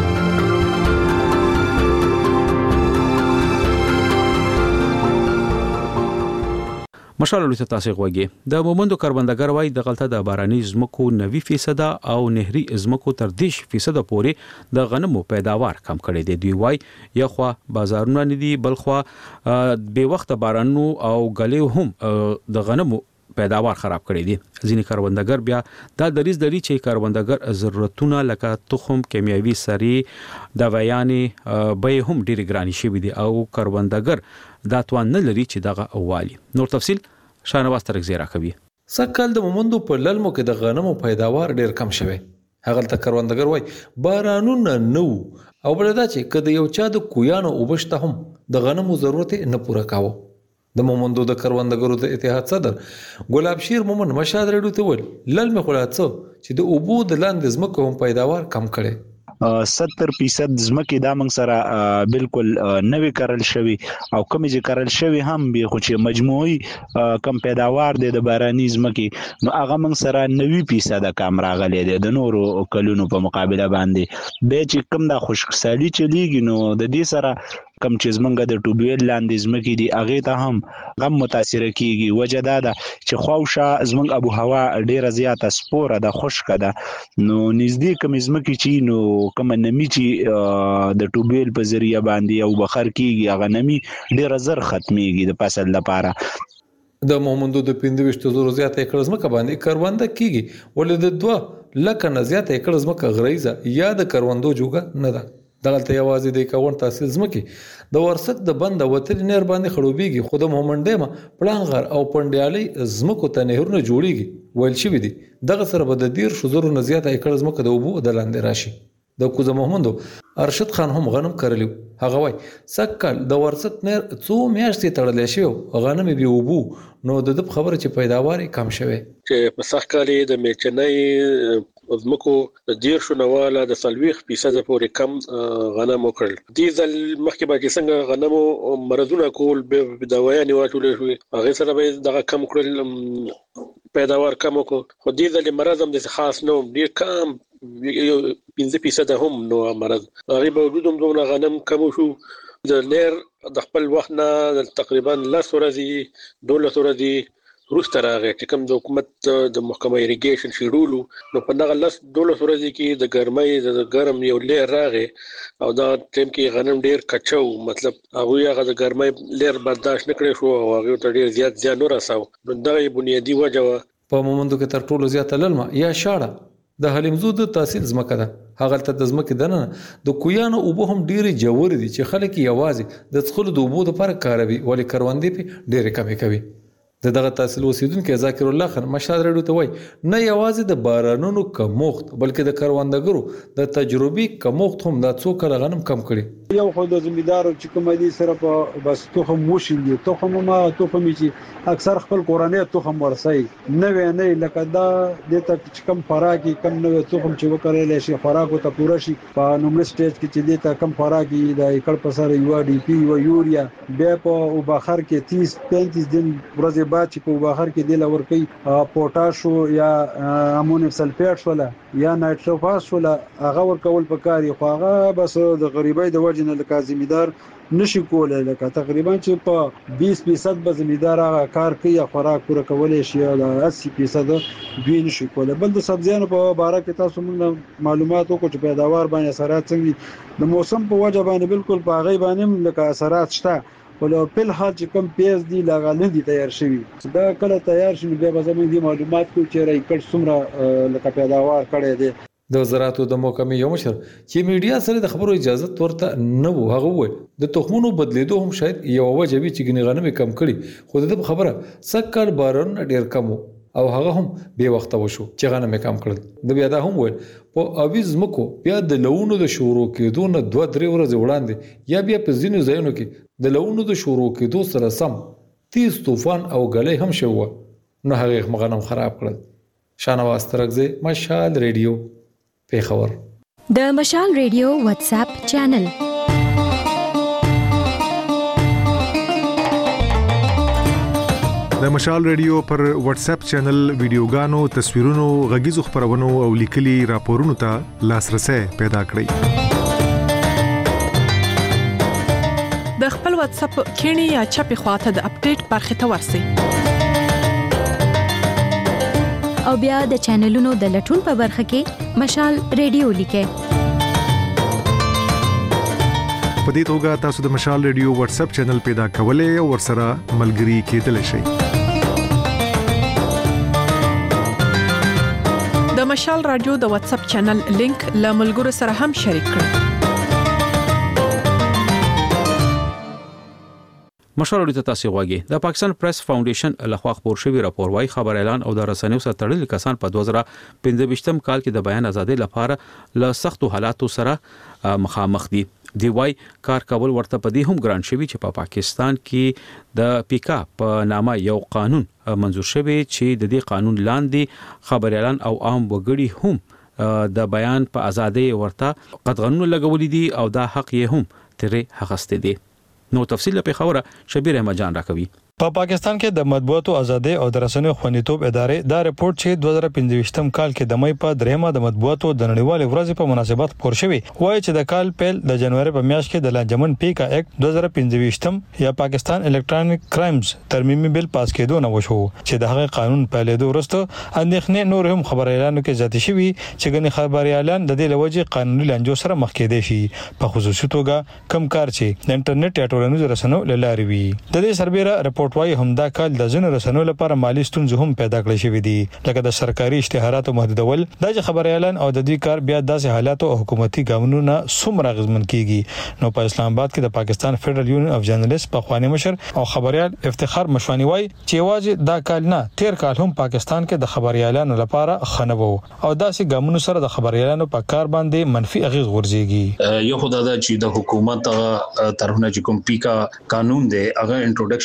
مشال لته تاسو غوږی د مومندو کاربندګر وای د غلطه د باراني زمکو نوي فیصد او نهري زمکو تر دیش فیصد پورې د غنمو پیداوار کم کړي دي. دوی وای یو خو بازارونه ندي بل خو به وخت بارانو او غلې هم د غنمو پیداوار خراب کړي دي. ځینې کاربندګر بیا دا دریز لري چې کاربندګر ضرورتونه لکه تخم کیمیاوي سري دوايانې به هم ډېر ګراني شي دي او کاربندګر دا توان نه لري چې دغه اوالي. نور تفصيل شاهنواز ترک زیرا کوي.
سکهال د مومندو په للمو کې د غنمو پیداوار ډېر کم شوی. هغه ته کاربندګر وای بارانونه نو او بل دا چې کله یو چا د کویانو وبشته هم د غنمو ضرورت نه پوره کاوه. د مومندو د کروندګرو د اتحاد صدر ګلاب شیر مومن مشاد رډو ته ول للمه خلاصو چې د اوبو د لاندې زمکو هم پیداوار کم کړي.
ستر فیصد زمکه دا موږ سره بالکل نوې کارل شوی او کوم چې کارل شوی هم به خو چې مجموعي کم پیداوار دی د باراني زمکه نو هغه موږ سره نوي فیصد کم راغلی دی د نورو کلونو په مقابله باندې. به چې کم د خوشکسالي چلیږي نو د دې سره کم چې زمونږ د ټوبویل لاندې زمکې دي هغه ته هم غم متاثر کیږي. وجه دا ده چې خواوشا زمونږ ابو هوا ډیره زیاته سپوره ده خشک ده نو نږدې کم زمکې چې نو کوم نمی چې د ټوبویل په ذریعہ باندې او بخار کیږي هغه نمی ډیره زر ختميږي د فصل لپاره.
د مومندو د پنځه زره زیاته ایکړ زمکه باندې کاروانده کیږي ولې د دوه لکه نه زیاته ایکړ زمکه غریزه یا د کاروندو جوګه نه ده. دغلته یوازې د کاون تحصیل زمکه د ورسک د بند وتر نیر باندې خړوبېږي خو د مومنډه ما پړانغر او پندیالي زمکو ته نهرونه جوړیږي ویل شي دي. دغه سره به د ډیر شزور نه زیاته ایکړ زمکه د وبو د لاندې راشي. د کوزه محمدو ارشد خان هم غنم کرلیو. هغه وای سکهال د ورسک نیر څو میاشتې تړلې شو غنم به وبو نو د خبره چې پیداوار کم شوه
چې په سخکالي د میچنۍ زمکو د ډیر شو نواله د سلويخ فیصد پورې کم غنم وکړل. دې ځل مخکې به چې څنګه غنمو مرزونه کول به دوايا نیول شوې هغه سره به دغه کم کړل پیداوار کم وکړو. خو دې ځل مرز هم د خاص نو ډیر کم یو پنځه فیصد هم نو مرز هغه به وجود هم دوه غنم کم شو. د لیر د خپل وخت نه تقریبا لس ورځې دولس ورځې وروسته راغی چې کوم د حکومت د محکمه ایریګیشن شیډول نو په دغه لس دولس ورځې کې د ګرمۍ د ګرم یو لیر راغی او دا ټیم کې غنم ډیر کچو مطلب هغه هغه د ګرمۍ لیر برداشت نکړي شو او هغه ته ډیر زیات زیان ورساو. نو دا یو بنیادی وجه و.
په مومندو کې تر ټولو زیات للمه یا شاړه د حلیمزو د تحصیل زمکه ده. هغه ته د زمکه دنه د کویانو اوبه هم ډیره جوړ دي چې خلک یوازې د څخلو د اوبو لپاره کاروي ولې کروندې په ډیره کمې کوي. د دغه تحصیل اوسیدونکو ذاکر الله خان مشال رډو ته وای نه یوازې د بارانونو کموخت بلکې د کروندګرو د تجربي کموخت هم د څو کله غنم کم کړي.
یو خو د زمیدارو چې کوم دي سره په بس توخم موشي دي توخم ما توخم چې اکثر خپل قرانه توخم ورسای نه وې نه لکه دا د ته چې کم خوراکي کم نه توخم چې وکړل شي خوراکو ته پوره شي په نومل سټیج کې چې د ته کم خوراکي د ایکړ په سره یو ډي پی او یوریا به په او بخر کې تیس پینتیس دن ورځې بعد چې په بخر کې د لور کوي پوتاشو یا امونیم سلفیټ ولا یا نایتروفاس ولا هغه ور کول پکاري خو هغه بس د غریبۍ د وجه نه لکه زمیدار نشي کولای لکه تقریبا چې په بیس فیصد به زمیدار هغه کار کوي خوراک پوره کولای شي او اسی فیصد دوی نشي کولای. بل د سبزیانو په باره کې تاسو موږ معلومات وکړو چې پیداوار باندې اثرات څنګه د موسم په وجه باندې بالکل په هغه باندې لکه اثرات شته ولو په حال چې کوم پیاز دی لاغالن دي تیار شوی دا کله تیار شي بیا به زموږ دي معلومات کو چې راي کړ څومره لکه پیداوار کړي دي.
د وزارتو د محکمې یو مشر چې میډیا سره د خبرو اجازه ورته نه وو هغه وویل د تخمونو بدلیدو هم شاید یو وجه وي چې غنی غنم کم کړي خو د خبره سکل بارون ډیر کم او هغه هم به وخت وشو چې غنم کم کړل. د بیا دا هم وویل په اویز مکو بیا د لونو د شروع کېدو نه دوه درې ورځې وړاندې یا بیا په ځینو ځایونو کې د لونو د شروع کېدو سره سم تیز طوفان او غلې هم شو نو هغه غنم خراب کړل. شانواز ترغزه مشال ریډیو پیښور.
د مشال ریډیو واتس اپ چینل
د مشال ریډیو پر واتس اپ چینل ویډیوګانو تصویرونو غږیزو خبرونو او لیکلي راپورونو ته لاسرسي پیدا کړئ.
د خپل واتس اپ کینی یا چپی خواته د اپډیټ برخه ته ورسئ
او بیا د چینلونو د لټون په برخه کې مشال ریډیو لیکئ.
په دې توګه تاسو د مشال ریډیو واتس اپ چینل پیدا کولای او ورسره ملګري کېدلی شئ.
د مشال رادیو د واتس اپ چینل لینک له ملګرو سره هم شریک کړئ.
مشال ته تاسو غواګي د پاکستان پریس فاونډیشن لخوا خبر شوی راپور وايي خبر اعلان او د رسنیو سره تړل کسان په دوه زره پنځه ویشتم کال کې د بیان ازادي لپاره له سختو حالاتو سره مخامخ دي. دی وايي کار کول ورته په دې هم ګران شوی چې په پا پاکستان کې د پیکا په نامه یو قانون منزور شوی چې د دې قانون لاندې خبر اعلان او عام وګړي هم د بیان په ازادي ورته قدغنونه لګولې دي او دا حق یې هم ترې حقسته دي. نو تفصیل په خبره شبیر احمد جان راکوي.
په پا پاکستان کې د مطبوعاتو ازادي او د رسنیو خوندیتوب ادارې دا رپورت چې دوه زره پنځه ویشتم کال کې د مې په دریمه د مطبوعاتو د نړیوالې ورځې په مناسبت خبر شوی وایي چې د کال پیل د جنوري په میاشت کې د لانجمن پیکا اکټ دوه زره پنځه ویشتم یا پاکستان الکترونیک کرایمز ترمیمي بل پاس کېدو نه وشو چې د هغه قانون په لیدو وروسته اندېښنې نور هم خبر اعلان کې زیات شوی چې غني خبر اعلان د دې لوجه قانوني لانجو سره مخ کېدې شي په خصوصي توګه کم کار چې د انټرنیټ یا ټولنیزو رسنیو لارې وي. د دې سربېره رپورت وايي همدا کال د ځینو رسنیو لپاره مالی ستونزې هم پیدا کړې شوې دي لکه د سرکاري اشتهاراتو محدودول د خبر اعلان او د دې کار بیا داسې حالات او حکومتي ګامونو نه څومره غزمن کیږي. نو په اسلام آباد کې د پاکستان فدرل یونین اف جرنالست په خواني مشر او خبريال افتخار مشوانی وای چې واځي دا کال نه تیر کال هم پاکستان کې د خبر اعلان لپاره خنبو او داسې ګامونو سره د خبر اعلان په کار باندې منفي اغیز ورزيږي.
یو خدای دا چې د حکومت طرفونه چې کوم پیکا قانون دی هغه انټروډکشن نه باج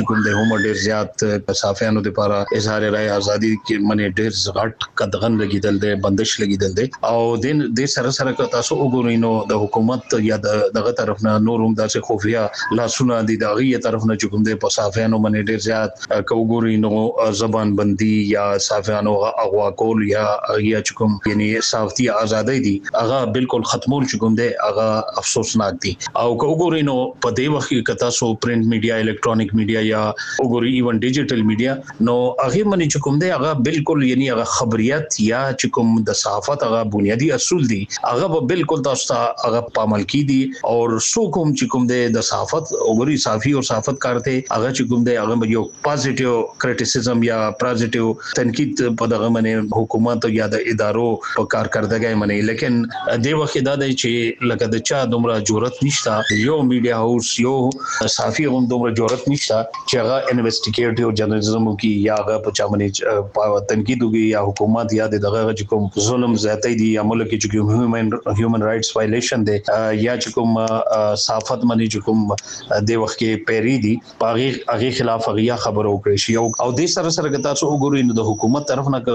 چې کوم د هم ډیر زیات صحافیانو لپاره اظهار رائے ازادي کې منې ډیر زغټ قدغن لګیدل دی بندش لګیدل دی او د د سره سره تاسو وګورئ نو د حکومت یا دغه طرف نه نورم داسې خفیا لاسونه دي دغه طرف نه چې کوم د صحافیانو منې ډیر زیات کوګورئ نو زبان بندي یا صحافیانو اغوا کول یا یا چې کوم یعنی صحافتی ازادي دي هغه بالکل ختمول چې کوم دی هغه افسوسناک دي او وګورئ نو په دې وخت کې تاسو پرنٹ میډیا الکترونیک میډیا یا وګورئ ایون ډیجیټل میډیا نو هغه منی چې کوم دی هغه بالکل یعنی هغه خبريات یا چې کوم د صحافت هغه بنیادی اصول دي هغه به بالکل تاسو ته هغه پامل کی دي او سو کوم چې کوم دی د صحافت وګورئ صحافي او صحافت کارته هغه چې کوم دی هغه یو پوزټیو کریټیسزم یا پوزټیو تنقید په دغه منی حکومت یا د ادارو په کارکردګۍ منی لیکن د وخت دا دی چې لکه د چا دومره جرأت نشته یو میډیا هاوس یو صحافي هم دومره جرأت نشته چې هغه انویسټیګیټیو جرنالیزم کی یا هغه په چا منی تنقید وکي یا حکومت یا دغه چې کوم ظلم زیاتې دي یا ملک چې کوم هیومن هیومن رائټس وایلیشن دي یا چې کوم صحافت منی چې کوم د وخت کې پیری دي پاغي هغه خلاف هغه خبرو کړی شي او د سره سره تاسو وګورئ نو د حکومت طرف نه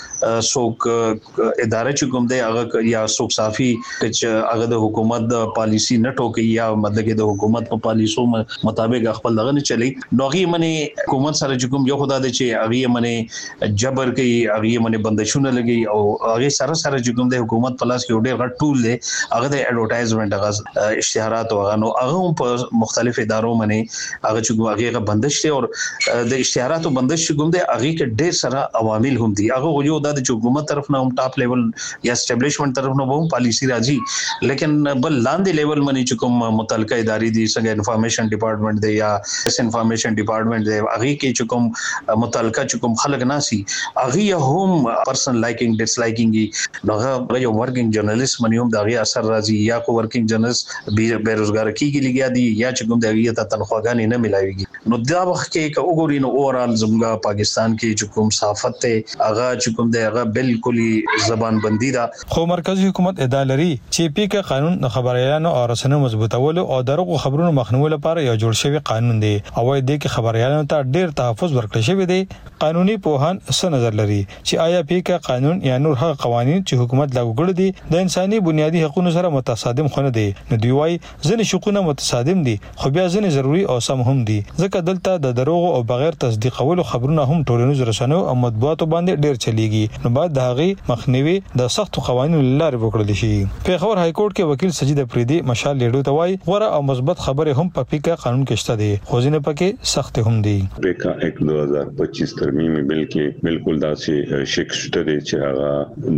څوک اداره چې کوم دی هغه یا څوک صافي چې هغه د حکومت د پالیسی نه ټوکی یا مطلب د حکومت په پالیسو مطابق خپل دغه نه چلی نوغي منی حکومت سره چې کوم یو خدای دی چې هغه منی جبر کوي هغه منی بندشونه لګي او هغه سره سره چې کوم دی حکومت پلاس کې ډېر غټ ټول دی هغه د اډورټایزمنت هغه اشتهارات او هغه هغه په مختلف ادارو منی هغه چې هغه بندش دي او د اشتهاراتو بندش چې کوم دی هغه کې ډېر سره عوامل هم دي هغه یو د حکومت طرف نه هم ټاپ لیول یا اسټابلیشمنت طرف نه هم پالیسی راځي لیکن بل لاندې لیول منی چې کوم متعلقه ادارې دي څنګه انفارمیشن ډپارټمنټ دی یا اس انفارمیشن ډپارټمنټ دی هغه کې چې کوم متعلقه چې کوم خلک ناسي هغه هم پرسنل لایکینګ ډیس لایکینګ هغه یو ورکینګ جرنالیست منی هم دغه اثر راځي یا کو ورکینګ جرنالیست بیروزګار کیږي لګیا دي یا چې کوم دغه ته تنخواګانې نه ملایويږي نو دا وخت کې که وګورئ نو اورال زموږ پاکستان کې چې کوم صحافت ته هغه چې کوم دی هغه بالکل زبان بندي ده
خو مرکزی حکومت ادعا لري چې پی کې قانون د خبريالانو او رسنیو مضبوطول او دروغ خبرونو مخنیوي لپاره یو جوړ شوی قانون دی او د کې خبريالانو ته ډیر تحفظ ورکړل شوی دی قانوني پوهان څه نظر لري چې آیا پی کې قانون یا نور هغه قوانين چې حکومت لاګو کړی دي د انساني بنیادی حقوقو سره متصادم خونه دي نو دوی وايي ځینې حقوقونه متصادم دي خو بیا ځینې ضروري او سم هم دي ځکه دلته د دروغ او بغیر تصدیقولو خبرونه هم ټولنیز رسنیو او مطبوعاتو باندې ډیر چلیږي نو بعد د هغه مخنیوي د سخت قوانینو لاره وکړل شي پیښور های کورټ کې وکیل سجید افریدي مشال لیډو ته وايي غوړه او مثبت خبره هم په پیکا قانون کې شته دي خو ځینې پکې سخت هم دي
پیکا ایکٹ دو ہزار پچیس ترمیم بل کې بالکل داسې شک شته دي چې هغه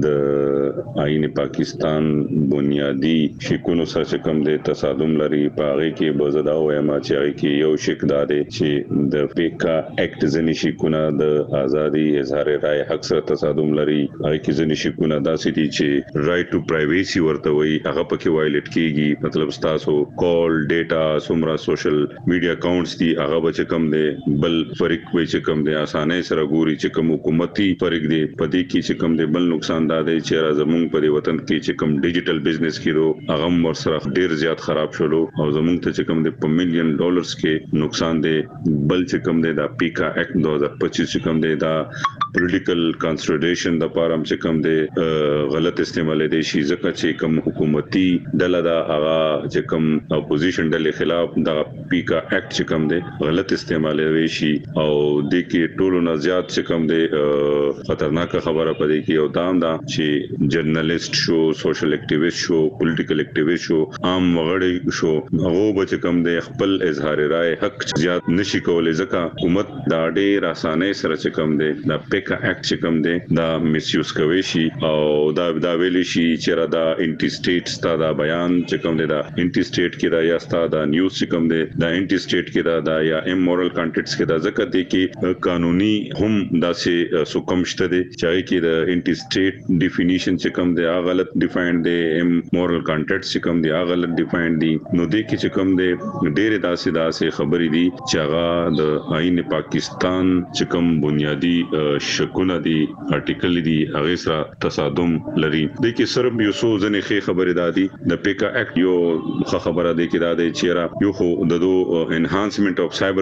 د آئین پاکستان بنیادی شکونو سره کوم د تصادم لري په هغه کې بزدا وایم چې هغه کې یو شک دادي چې د پیکا ایکٹ ځنی شکونه د ازادي اظهار رائے حق سره تصادم لري هغه کې ځنی شکونه داسې دي چې رائټ ټو پرایویسی ورته وي هغه پکې وایلیټ کیږي مطلب تاسو کال ډیټا سمرا سوشل میډیا اکاونټس دي هغه به کم دي بل فرق وي چې کم دي اسانه سره ګوري چې کوم حکومتي فرق دي پدې کې چې کم دي بل نقصان دا دی چې راځمون په وطن کې چې کم ډیجیټل بزنس کیرو هغه ور سره ډیر زیات خراب شولو او زمونږ ته چې کم دي په میلیون ډالرز کې نقصان دي بل چې کم دي دا پیکا ایکٹ دو ہزار پچیس چې کم دي دا پولیټیکل کانسولټیشن د پاره چې کم دي غلط استعمال دي شي ځکه چې کم حکومتي ډله دا هغه چې کم اپوزیشن ډلې خلاف دا پیکا ایکٹ چې کم دي غلط استعمال وي شي او د کې ټولو نه زیات چې کم دي خطرناک خبره پدې کې او دام دا چې جرنالیست شو سوشل اکټیویست شو پولیټیکل اکټیویست شو عام وګړي شو هغه به چې کم دي خپل اظهار رائے حق زیات نشي کولای ځکه حکومت دا ډېر اسانه سره چې کم دي دا پیکا ایکٹ چې کم دي دا میس یوز کوي شي او دا دا ویلي شي چې را دا انټي سټیټ ستا دا بیان چې کم دي دا انټي سټیټ کې دا یا ستا دا نیوز چې کم دي دا انټي سټیټ کې دا دا یا امورال کانټیکټس کې دا ځکه دي کې قانوني هم داسې سکم شته دي چې کې د انټي سټیټ ډیفینیشن چې کم دي هغه غلط ډیفاینډ دي امورال کانټیکټس چې کم دي هغه غلط ډیفاینډ دي نو دې کې چې کم دي ډېر داسې داسې خبرې دي چې هغه د آئین پاکستان چې کم بنیادی شکونه دي ارټیکل دي هغه سره تصادم لري د کې صرف یو څو ځنې خې خبرې دادي د پیکا ایکٹ یو خبره ده کې دا ده چې را یو خو د دو انهانسمنت اف سایبر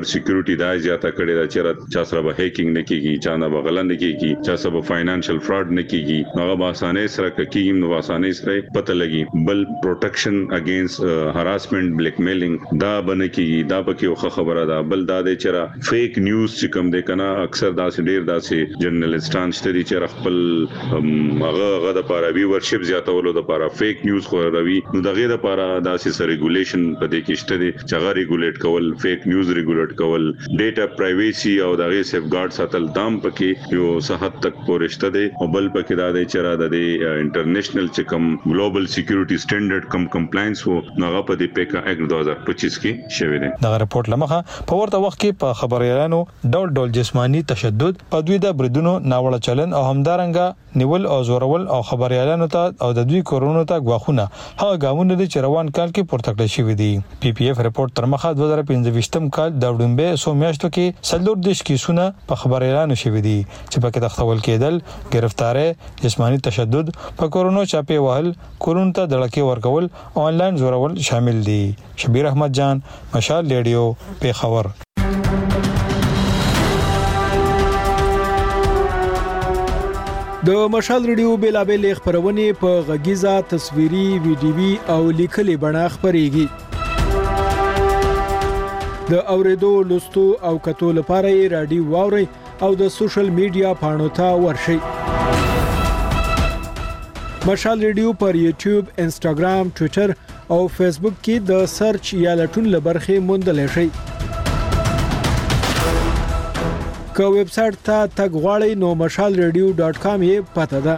سایبر سکیورټي دا زیاته کړې ده چې چا سره به هیکینګ نه کیږي، چا نه به غلا نه کیږي، چا سره به فاینانشل فراډ نه کیږي، هغه به اسانه سره کیږي، نو اسانه سره پته لګي. بل پروټیکشن اگینست هراسمنٹ بلیک میلینګ دا بنه کیږي، دا پکې خو خبره ده. بل دا د چر فیک نیوز چې کوم د کنه اکثر دا ډیر داسې جرنالستان شته دي چې خپل هغه غو د پاره ویورشپ زیاتولو د پاره فیک نیوز خوروي، نو دغه د پاره داسې سره ریګولیشن په دې کې شته دي چې هغه ریګولیټ کول، فیک نیوز ریګولیټ کول، ډیټا پرایویسی او دغه سیف ګارد ساتل دام پکې یو صحت تک پورشته دي. او بل پکې دا د چر د انټرنیشنل چې کوم ګلوبل سکیورټي سټانډرډ کم کمپلاینس وو نغه په دې پیکا اکټ دوه هزار پچیس کې شوی دی.
دا رپورت لمخه په ورته وخت کې په خبريالانو ډول ډول جسمانی تشدد، په دوی د بریدونو ناوړه چلن او همدارنګه نیول او زورول او خبريالانو ته او د دوی کورونو ته غواخونه هغه ګامونه دي چې روان کال کې پورته کړل شوی دي. پی پی ایف رپورت تر مخه دوه هزار پنځه کال د وډمبه سو میاشتو کې سلور دیش کیسونه په خبريالانو شوی دي چې پکې تختول کېدل، گرفتاری، جسمانی تشدد، په کورونو چاپی وهل، کورونو ته دړکې ورکول، آنلاین زورول شامل دي. شبیر احمد جان، مشال ریډیو، پیښور.
د مشال ریډیو بیلابل خبرونه په غږیزه، تصویري، ویډیوي او لیکلي بڼه خبريږي. د اوریدو، لوستو او کتو لپاره یې رادیو واوري او د سوشل میډیا پاڼو ته ورشئ. مشال ریډیو پر یوټیوب، انسټاګرام، ټوئیټر او فیسبوک کې د سرچ یا لټون لبرخه موندل شي. که ویب سټ ته تګ غواړئ نو مشال ریډیو ډاټ کام یې پته ده.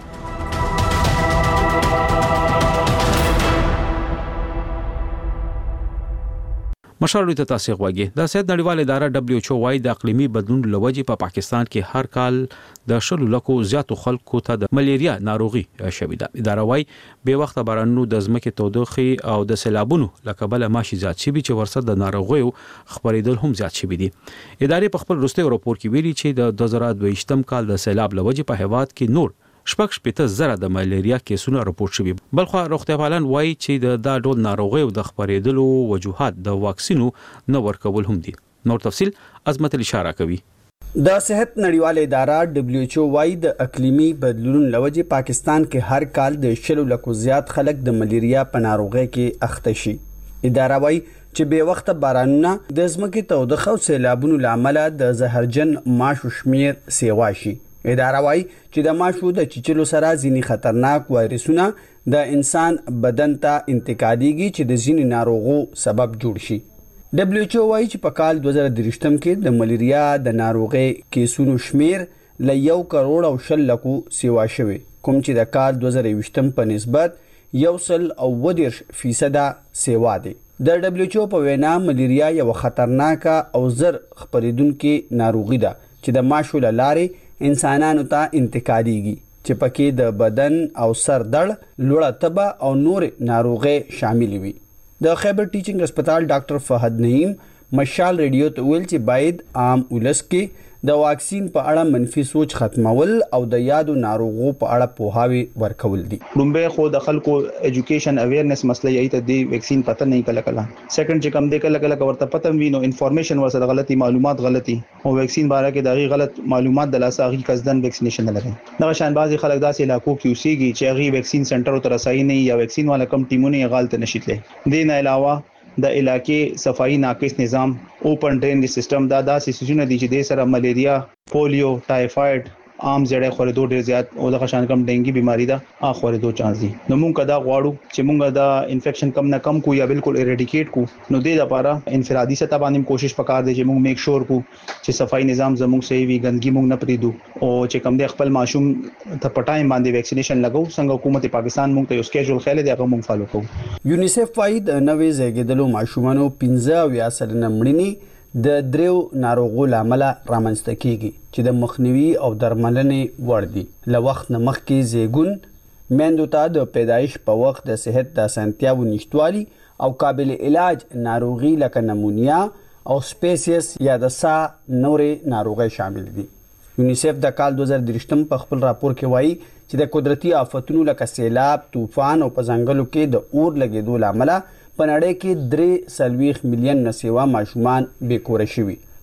مشال ته تاسو غواګي د صحت نړیواله اداره دبليو ایچ او وايي د اقلیمي بدلون لوجې په پا پاکستان کې هر کال د شلو لکو زیاتو خلکو ته د ملیریا ناروغي شوې ده. اداره وايي به وخت بارانونو د ځمکې تودوخي او د سیلابونو لکبل ماشي زیات شي چې ورسره د ناروغي خبرېدل هم زیات شوي دي. ادارې په خپل وروستي راپور کې ویلي چې د دوه زره دوه ویشتم کال د سیلاب لوجې په هیواد کې نور شپږ شپږ زره د ملیریا کیسونه راپورټ شوي. بلخو روغتیا پالان وایي چې د دا ډول ناروغي او د خبرېدلو وجوهات د واکسینو نه ورکول هم دي. نور تفصيل عظمت الاشاره کوي.
د صحت نړیواله اداره دبليو ایچ او وايي د اقلیمي بدلون لوجې پاکستان کې هر کال د شلو لکو زیات خلک د ملیریا په ناروغي کې اخته شي. اداره وايي چې به وخت بارانونه د ځمکې تودوخه او سیلابونو لامل د زهرجن ماشو شمیر سیوا شي. اداره وايي چې د ماشو د چیچلو سره ځینی خطرناک وایرسونه د انسان بدن ته انتقالېږي چې د ځینی ناروغو سبب جوړ شي. دبليو ایچ او وايي چې په کال دوه زره درې کې د ملیریا د ناروغي کیسونو شمیر ل یو کروڑ او شل لکو سیوا شوی، کوم چې د کال دوه زره یو په نسبت یو سل او ودیرش فیصد سیوا دی. د دبليو ایچ او په وینا ملیریا یو خطرناک او زر خبرېدونکو ناروغي ده چې د ماشو لارې انسانانو ته انتقالېږي چې پکې د بدن او سر درد، لوړه تبه او نور ناروغي شامل وي. د خیبر ټیچینګ هسپتال ډاکټر فهد نعیم مشال ریډیو ته ویل چې باید عام ولس کې د واکسین په اړه منفي سوچ ختمول او د یادو ناروغو په اړه پوهاوی ورکول دي.
لومبه خو د خلکو ایجوکیشن اویرنس مسله یی ته دی ویکسین پته نه کله کله. سیکنډ چې کم دی کله کله ورته پته وینو انفارمیشن ورسره غلطي معلومات غلطي او ویکسین باره کې دغه غلط معلومات د لاسه غي قصدن ویکسینیشن نه لري. دا شان بعضي خلک داسې علاقو کې اوسېږي چې غي ویکسین سنټر ته رسایي نه یا ویکسین والا کم ټیمونه غلط نشیتله. دین علاوه د علاقې صفائی ناقص نظام، اوپن ډرین سیستم دا داسې سيزونه دي چې د سره ملیریا، پولیو، ټایفاید، عام زړه خورېدو ډېر زیات او د خشان کم ډینګي بيماري دا ا خورېدو چانس دي. نو مونږ کدا غواړو چې مونږ دا انفیکشن کم نه کم کو یا بالکل ایریډیکیټ کو. نو د لپاره انفرادي سطح باندې کوشش وکړ دي چې مونږ میک شور کو چې صفائی نظام زموږ صحیح وي، ګندګي مونږ نه پریدو او چې کم د خپل ماشوم ته پټایم باندې ویکسینیشن لګو. څنګه حکومت پاکستان مونږ ته یو سکیجول خاله دی هغه مونږ فالو کوو.
یونیسف وايي د نوې زیږیدلو ماشومانو پنځه او یا سلنه مړینې د دریو ناروغو لامل رامنځته کیږي چې د مخنیوي او درملنې وړ دي. له وخت نه مخکې زیږون میندو ته د پیدایش په وخت د صحت د اسانتیاو نشټوالي او قابل علاج ناروغي لکه نمونیا او سپیسیس یا د سا نورې ناروغي شامل دي. یونیسف د کال دوه زره درې په خپل راپور کې وایي چې د قدرتي آفتونو لکه سیلاب، طوفان او په ځنګلو کې د اور لګیدو لامل په نړۍ کې درې سلويخ مليون نسیوا ماشومان بې کور شوي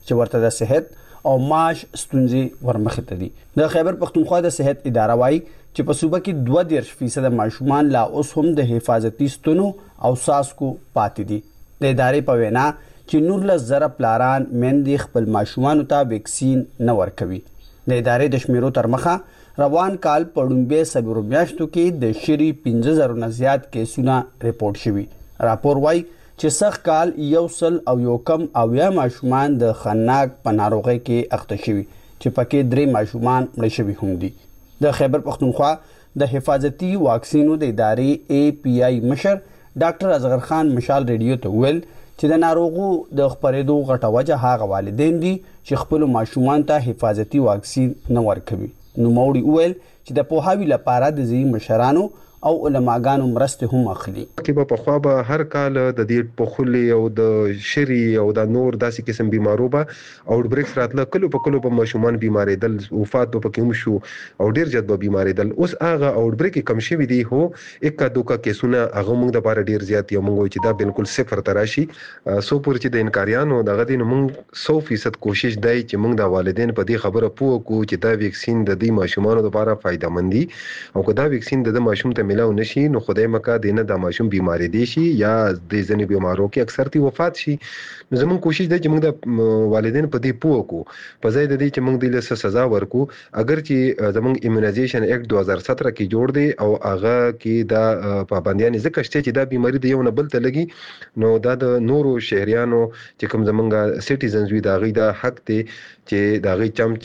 چې ورته د صحت او معاش ستونزې ورمخې ته دي. د خیبر پختونخوا د صحت اداره وایي چې په صوبه کې دوه دېرش فیصد ماشومان لا اوس هم د حفاظتي ستنو او څاڅکو پاتې دي. د ادارې په وینا چې نورلس زره پلاران میندې خپل ماشومانو ته ویکسین نه ورکوي. د ادارې د شمیرو تر مخه روان کال په لومړیو څلورو میاشتو کې د شري پنځه زره نه زیات کیسونه ریپورټ شوي. راپور وایي چې سږ کال یو سل او یو کم اویا ماشومان د خناق په ناروغۍ کې اخته شوي چې پکې درې ماشومان مړه شوي هم دي. د خیبر پختونخوا د حفاظتي واکسینو د ادارې ای پی آی مشر ډاکټر اصغر خان مشال ریډیو ته ویل چې د ناروغو د خپرېدو غټه وجه هغه والدین دي چې خپل ماشومان ته حفاظتي واکسین نه ورکوي. نو موړي ویل چې د پوهاوي لپاره د ځینې مشرانو او علماګانو مرسته هم اخلي.
کې په خوا به هر کال د دې پخولې او د شری او د نور داسې قسم بیمارو به اوټ بریکس راتله کلو په کلو په ماشومان بیماریدل وفات په پکې هم شو او ډیر زیات به بیماریدل. اوس هغه اوټ بریک کم شوی دی هو اکا دوکا کیسونه هغه موږ د بار ډیر زیات یو موږ چې دا بالکل صفر تراشي سو پر چې د انکاریانو دغه دین موږ سو فیصد کوشش دی چې موږ د والدین په دې خبره پوه کو چې دا ویکسین د دې ماشومانو لپاره فائدہ مند دي او کدا ویکسین د ماشوم ته ملاو نشي نو خدای مکه دینه د ماشوم بیماری دي شي یا د ځینې بیمارو کې اکثر تی وفات شي. نو زموږ کوشش دی چې موږ د والدین په دې پوه کو په ځای د دې چې موږ د له سزا ورکو. اگر چې زموږ ایمونایزیشن ایکټ دوه هزار سطر کې جوړ دی او هغه کې دا پابندیان ځکه شته چې دا بیماری د یو نه بل ته لګي نو دا د نورو شهريانو چې کوم زمونږ سټیزنز وي دا غي د حق دی چې دا غي چم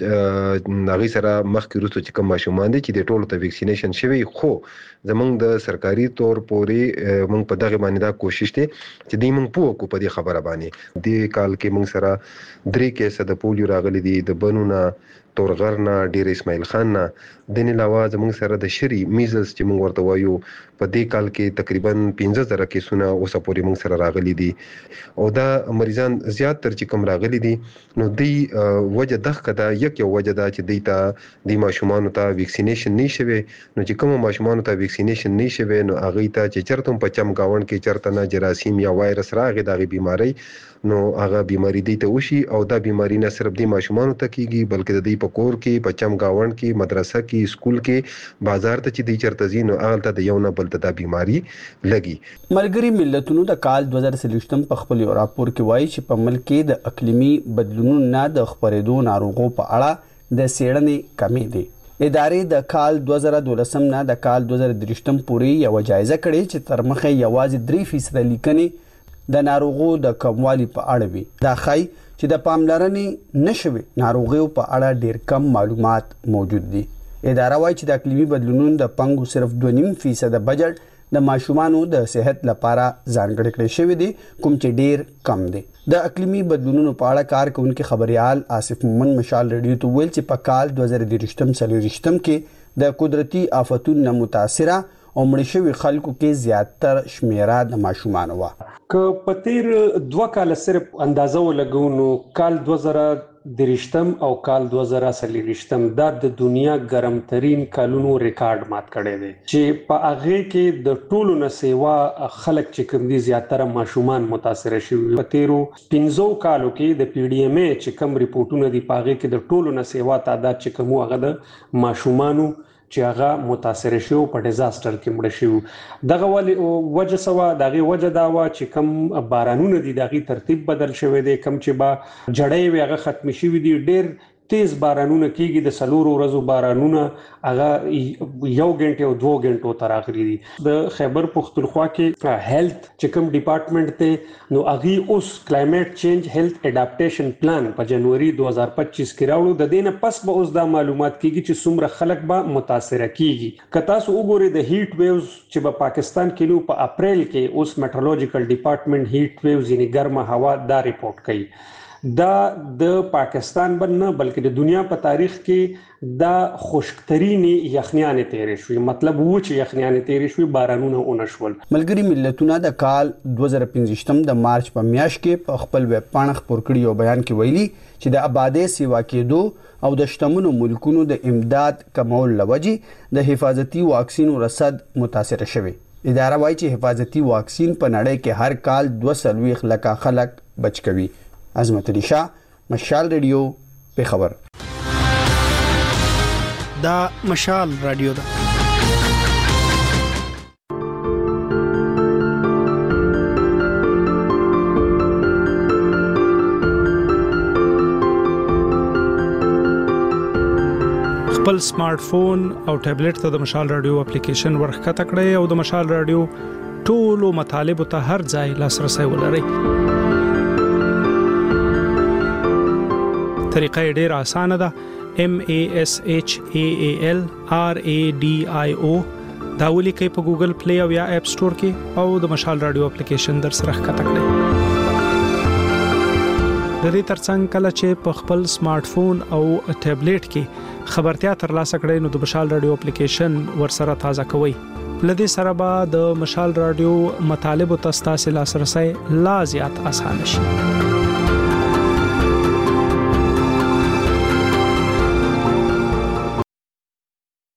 دا غي سره مخکې وروسته چې کوم ماشومان دي چې د ټولو ته ویکسینیشن شوی خو زمونږ د سرکاري تور پورې موږ په دغه باندې دا کوشش دی چې دوی موږ پوه کو په دې خبره باندې. د کال کې موږ سره درې کیسه د پولیو راغلي دي د بنونه تورغرنا ډیر اسماعیل خان نه د نه علاوه زموږ سره د شری میزلز چې موږ ورته وایو په دې کال کې تقریبا پنځه زره کیسونه اوس پورې موږ سره راغلي دي او دا مریضان زیات تر چې کوم راغلي دي نو دی وجه دغه کدا یک یو وجه دا چې دیتا د ماشومان ته ویکسینیشن نشوي نو چې کوم ماشومان ته ویکسینیشن نشوي نو هغه ته چې چرته په چم گاوند کې چرته نه جراثیم یا وایرس راغی دغه بیماری نو هغه بیماری دی ته وشي او دا بیماری نه صرف د ماشومان ته کیږي بلکې د دې په کور کې په چم گاوند کې مدرسه کې سکول کې بازار ته چې دی چرته زینو هغه ته د یو نه بل ته د بیماری لګي.
ملګری ملتونو د کال دوه زره څلوېښتم په خپل راپور کې وایي چې په ملک کې د اقلیمي بدلونونو نه د خپرېدو ناروغو په اړه د څېړنې کمی دي. ادارې د کال دوه زره دولسم نه د کال دوه زره دریشتم پورې یو جایزه کړې چې تر مخه یوازې درې فیصد لیکنې د ناروغو د کموالي په اړه وي. دا ښایي چې د پاملرنې نشوي ناروغیو په اړه ډیر کم معلومات موجود دي. اداره وايي چې د اقلیمي بدلونونو د پنګو صرف دوه نیم فیصد بجټ د ماشومانو د صحت لپاره ځانګړی کړی شوی دی کوم چې ډیر کم دی. د اقلیمي بدلونونو په اړه کار کوونکي خبريال آصف مومن مشال ریډیو ته ویل چې په کال دوه زره دریشتم څلوېښتم کې د قدرتي آفتونو متاثره او مړ شوي خلکو کې زیاتره شمیره د ماشومان و.
که په تیر دوه کال صرف اندازه ولګو نو کال دوه زره دریشتم او کال دوه زره څلوېښتم دا د دنیا ګرمترین کالونو ریکارډ مات کړی دی چې په هغه کې د ټولو نه سیوا خلک چې کوم دي زیاتره ماشومان متاثر شوي. په تیرو پنځو کالو کې د پی ډی ایم ای چې کوم ریپورتونه دي په هغه کې د ټولو نه سیوا تعداد چې کوم هغه د ماشومانو چې هغه متاثر شو په ډیزاستر کې مړ شو. دغه ولې وجه سوا دغه وجه دا و چې کم بارانونه دي دغه ترتیب بدل شوی دی کم چې با جړې وي هغه ختم شوی دی ډیر تیز بارانونه کیږي د سلورو ورځو بارانونه هغه یو غنټه او دوه غنټو تر اخري دي. د خیبر پختونخوا کې هیلث چې کوم ډپارټمنټ ته نو هغه اوس کلایمټ چینج هیلث اډاپټیشن پلان په جنوري دوه هزار پچیس کې راوړو. د دینه پس به اوس دا معلومات کیږي چې څومره خلک به متاثر کیږي. که تاسو وګورئ د هیټ ویوز چې په پاکستان کې نو په اپریل کې اوس میټرولوژیکل ډپارټمنټ هیټ ویوز یعنی ګرمه هوا دا ریپورت کوي. دا د پاکستان بنه بلکې د دنیا په تاریخ کې دا خشکترین یخنیانې تیرې شوې مطلب و چې یخنیانې تیرې شوې بارانونه اونشول.
ملګری ملتونه د کال دوه زره پنځوستم د مارچ په میاشت کې په خپل ویب پاڼه خپور کړی یو بیان کې ویلي چې د آبادی سیوا کېدو او د شتمنو ملکونو د امداد کمول لوجې د حفاظتي واکسینو رصد متاثر شوی. اداره وايي چې حفاظتي واکسین په نړۍ کې هر کال دوه سلويخ لکه خلک بچ کوي. عظمت علي شاه مشال ریډیو په خبر
دا مشال رادیو ده.
خپل سمارټ فون او ټابلیټ ته د مشال رادیو اپلیکیشن ورخکته کړئ او د مشال رادیو ټولو مطالبه ته هر ځای لاسرسي ولرئ. طریقه ډیره اسانه ده. M A S H A A L R A D I O دا ولیکئ په ګوګل پلی او یا اپ سٹور کې او د مشال رادیو اپلیکیشن در سره ښکته کړئ. د دې ترڅنګ کله چې په خپل سمارټ فون او ټابلیټ کې خبرتیا ترلاسه کړئ نو د مشال رادیو اپلیکیشن ورسره تازه کوئ. لدې سره به د مشال رادیو مطالب او تاسو لاسرسي لا زیات اسانه شي.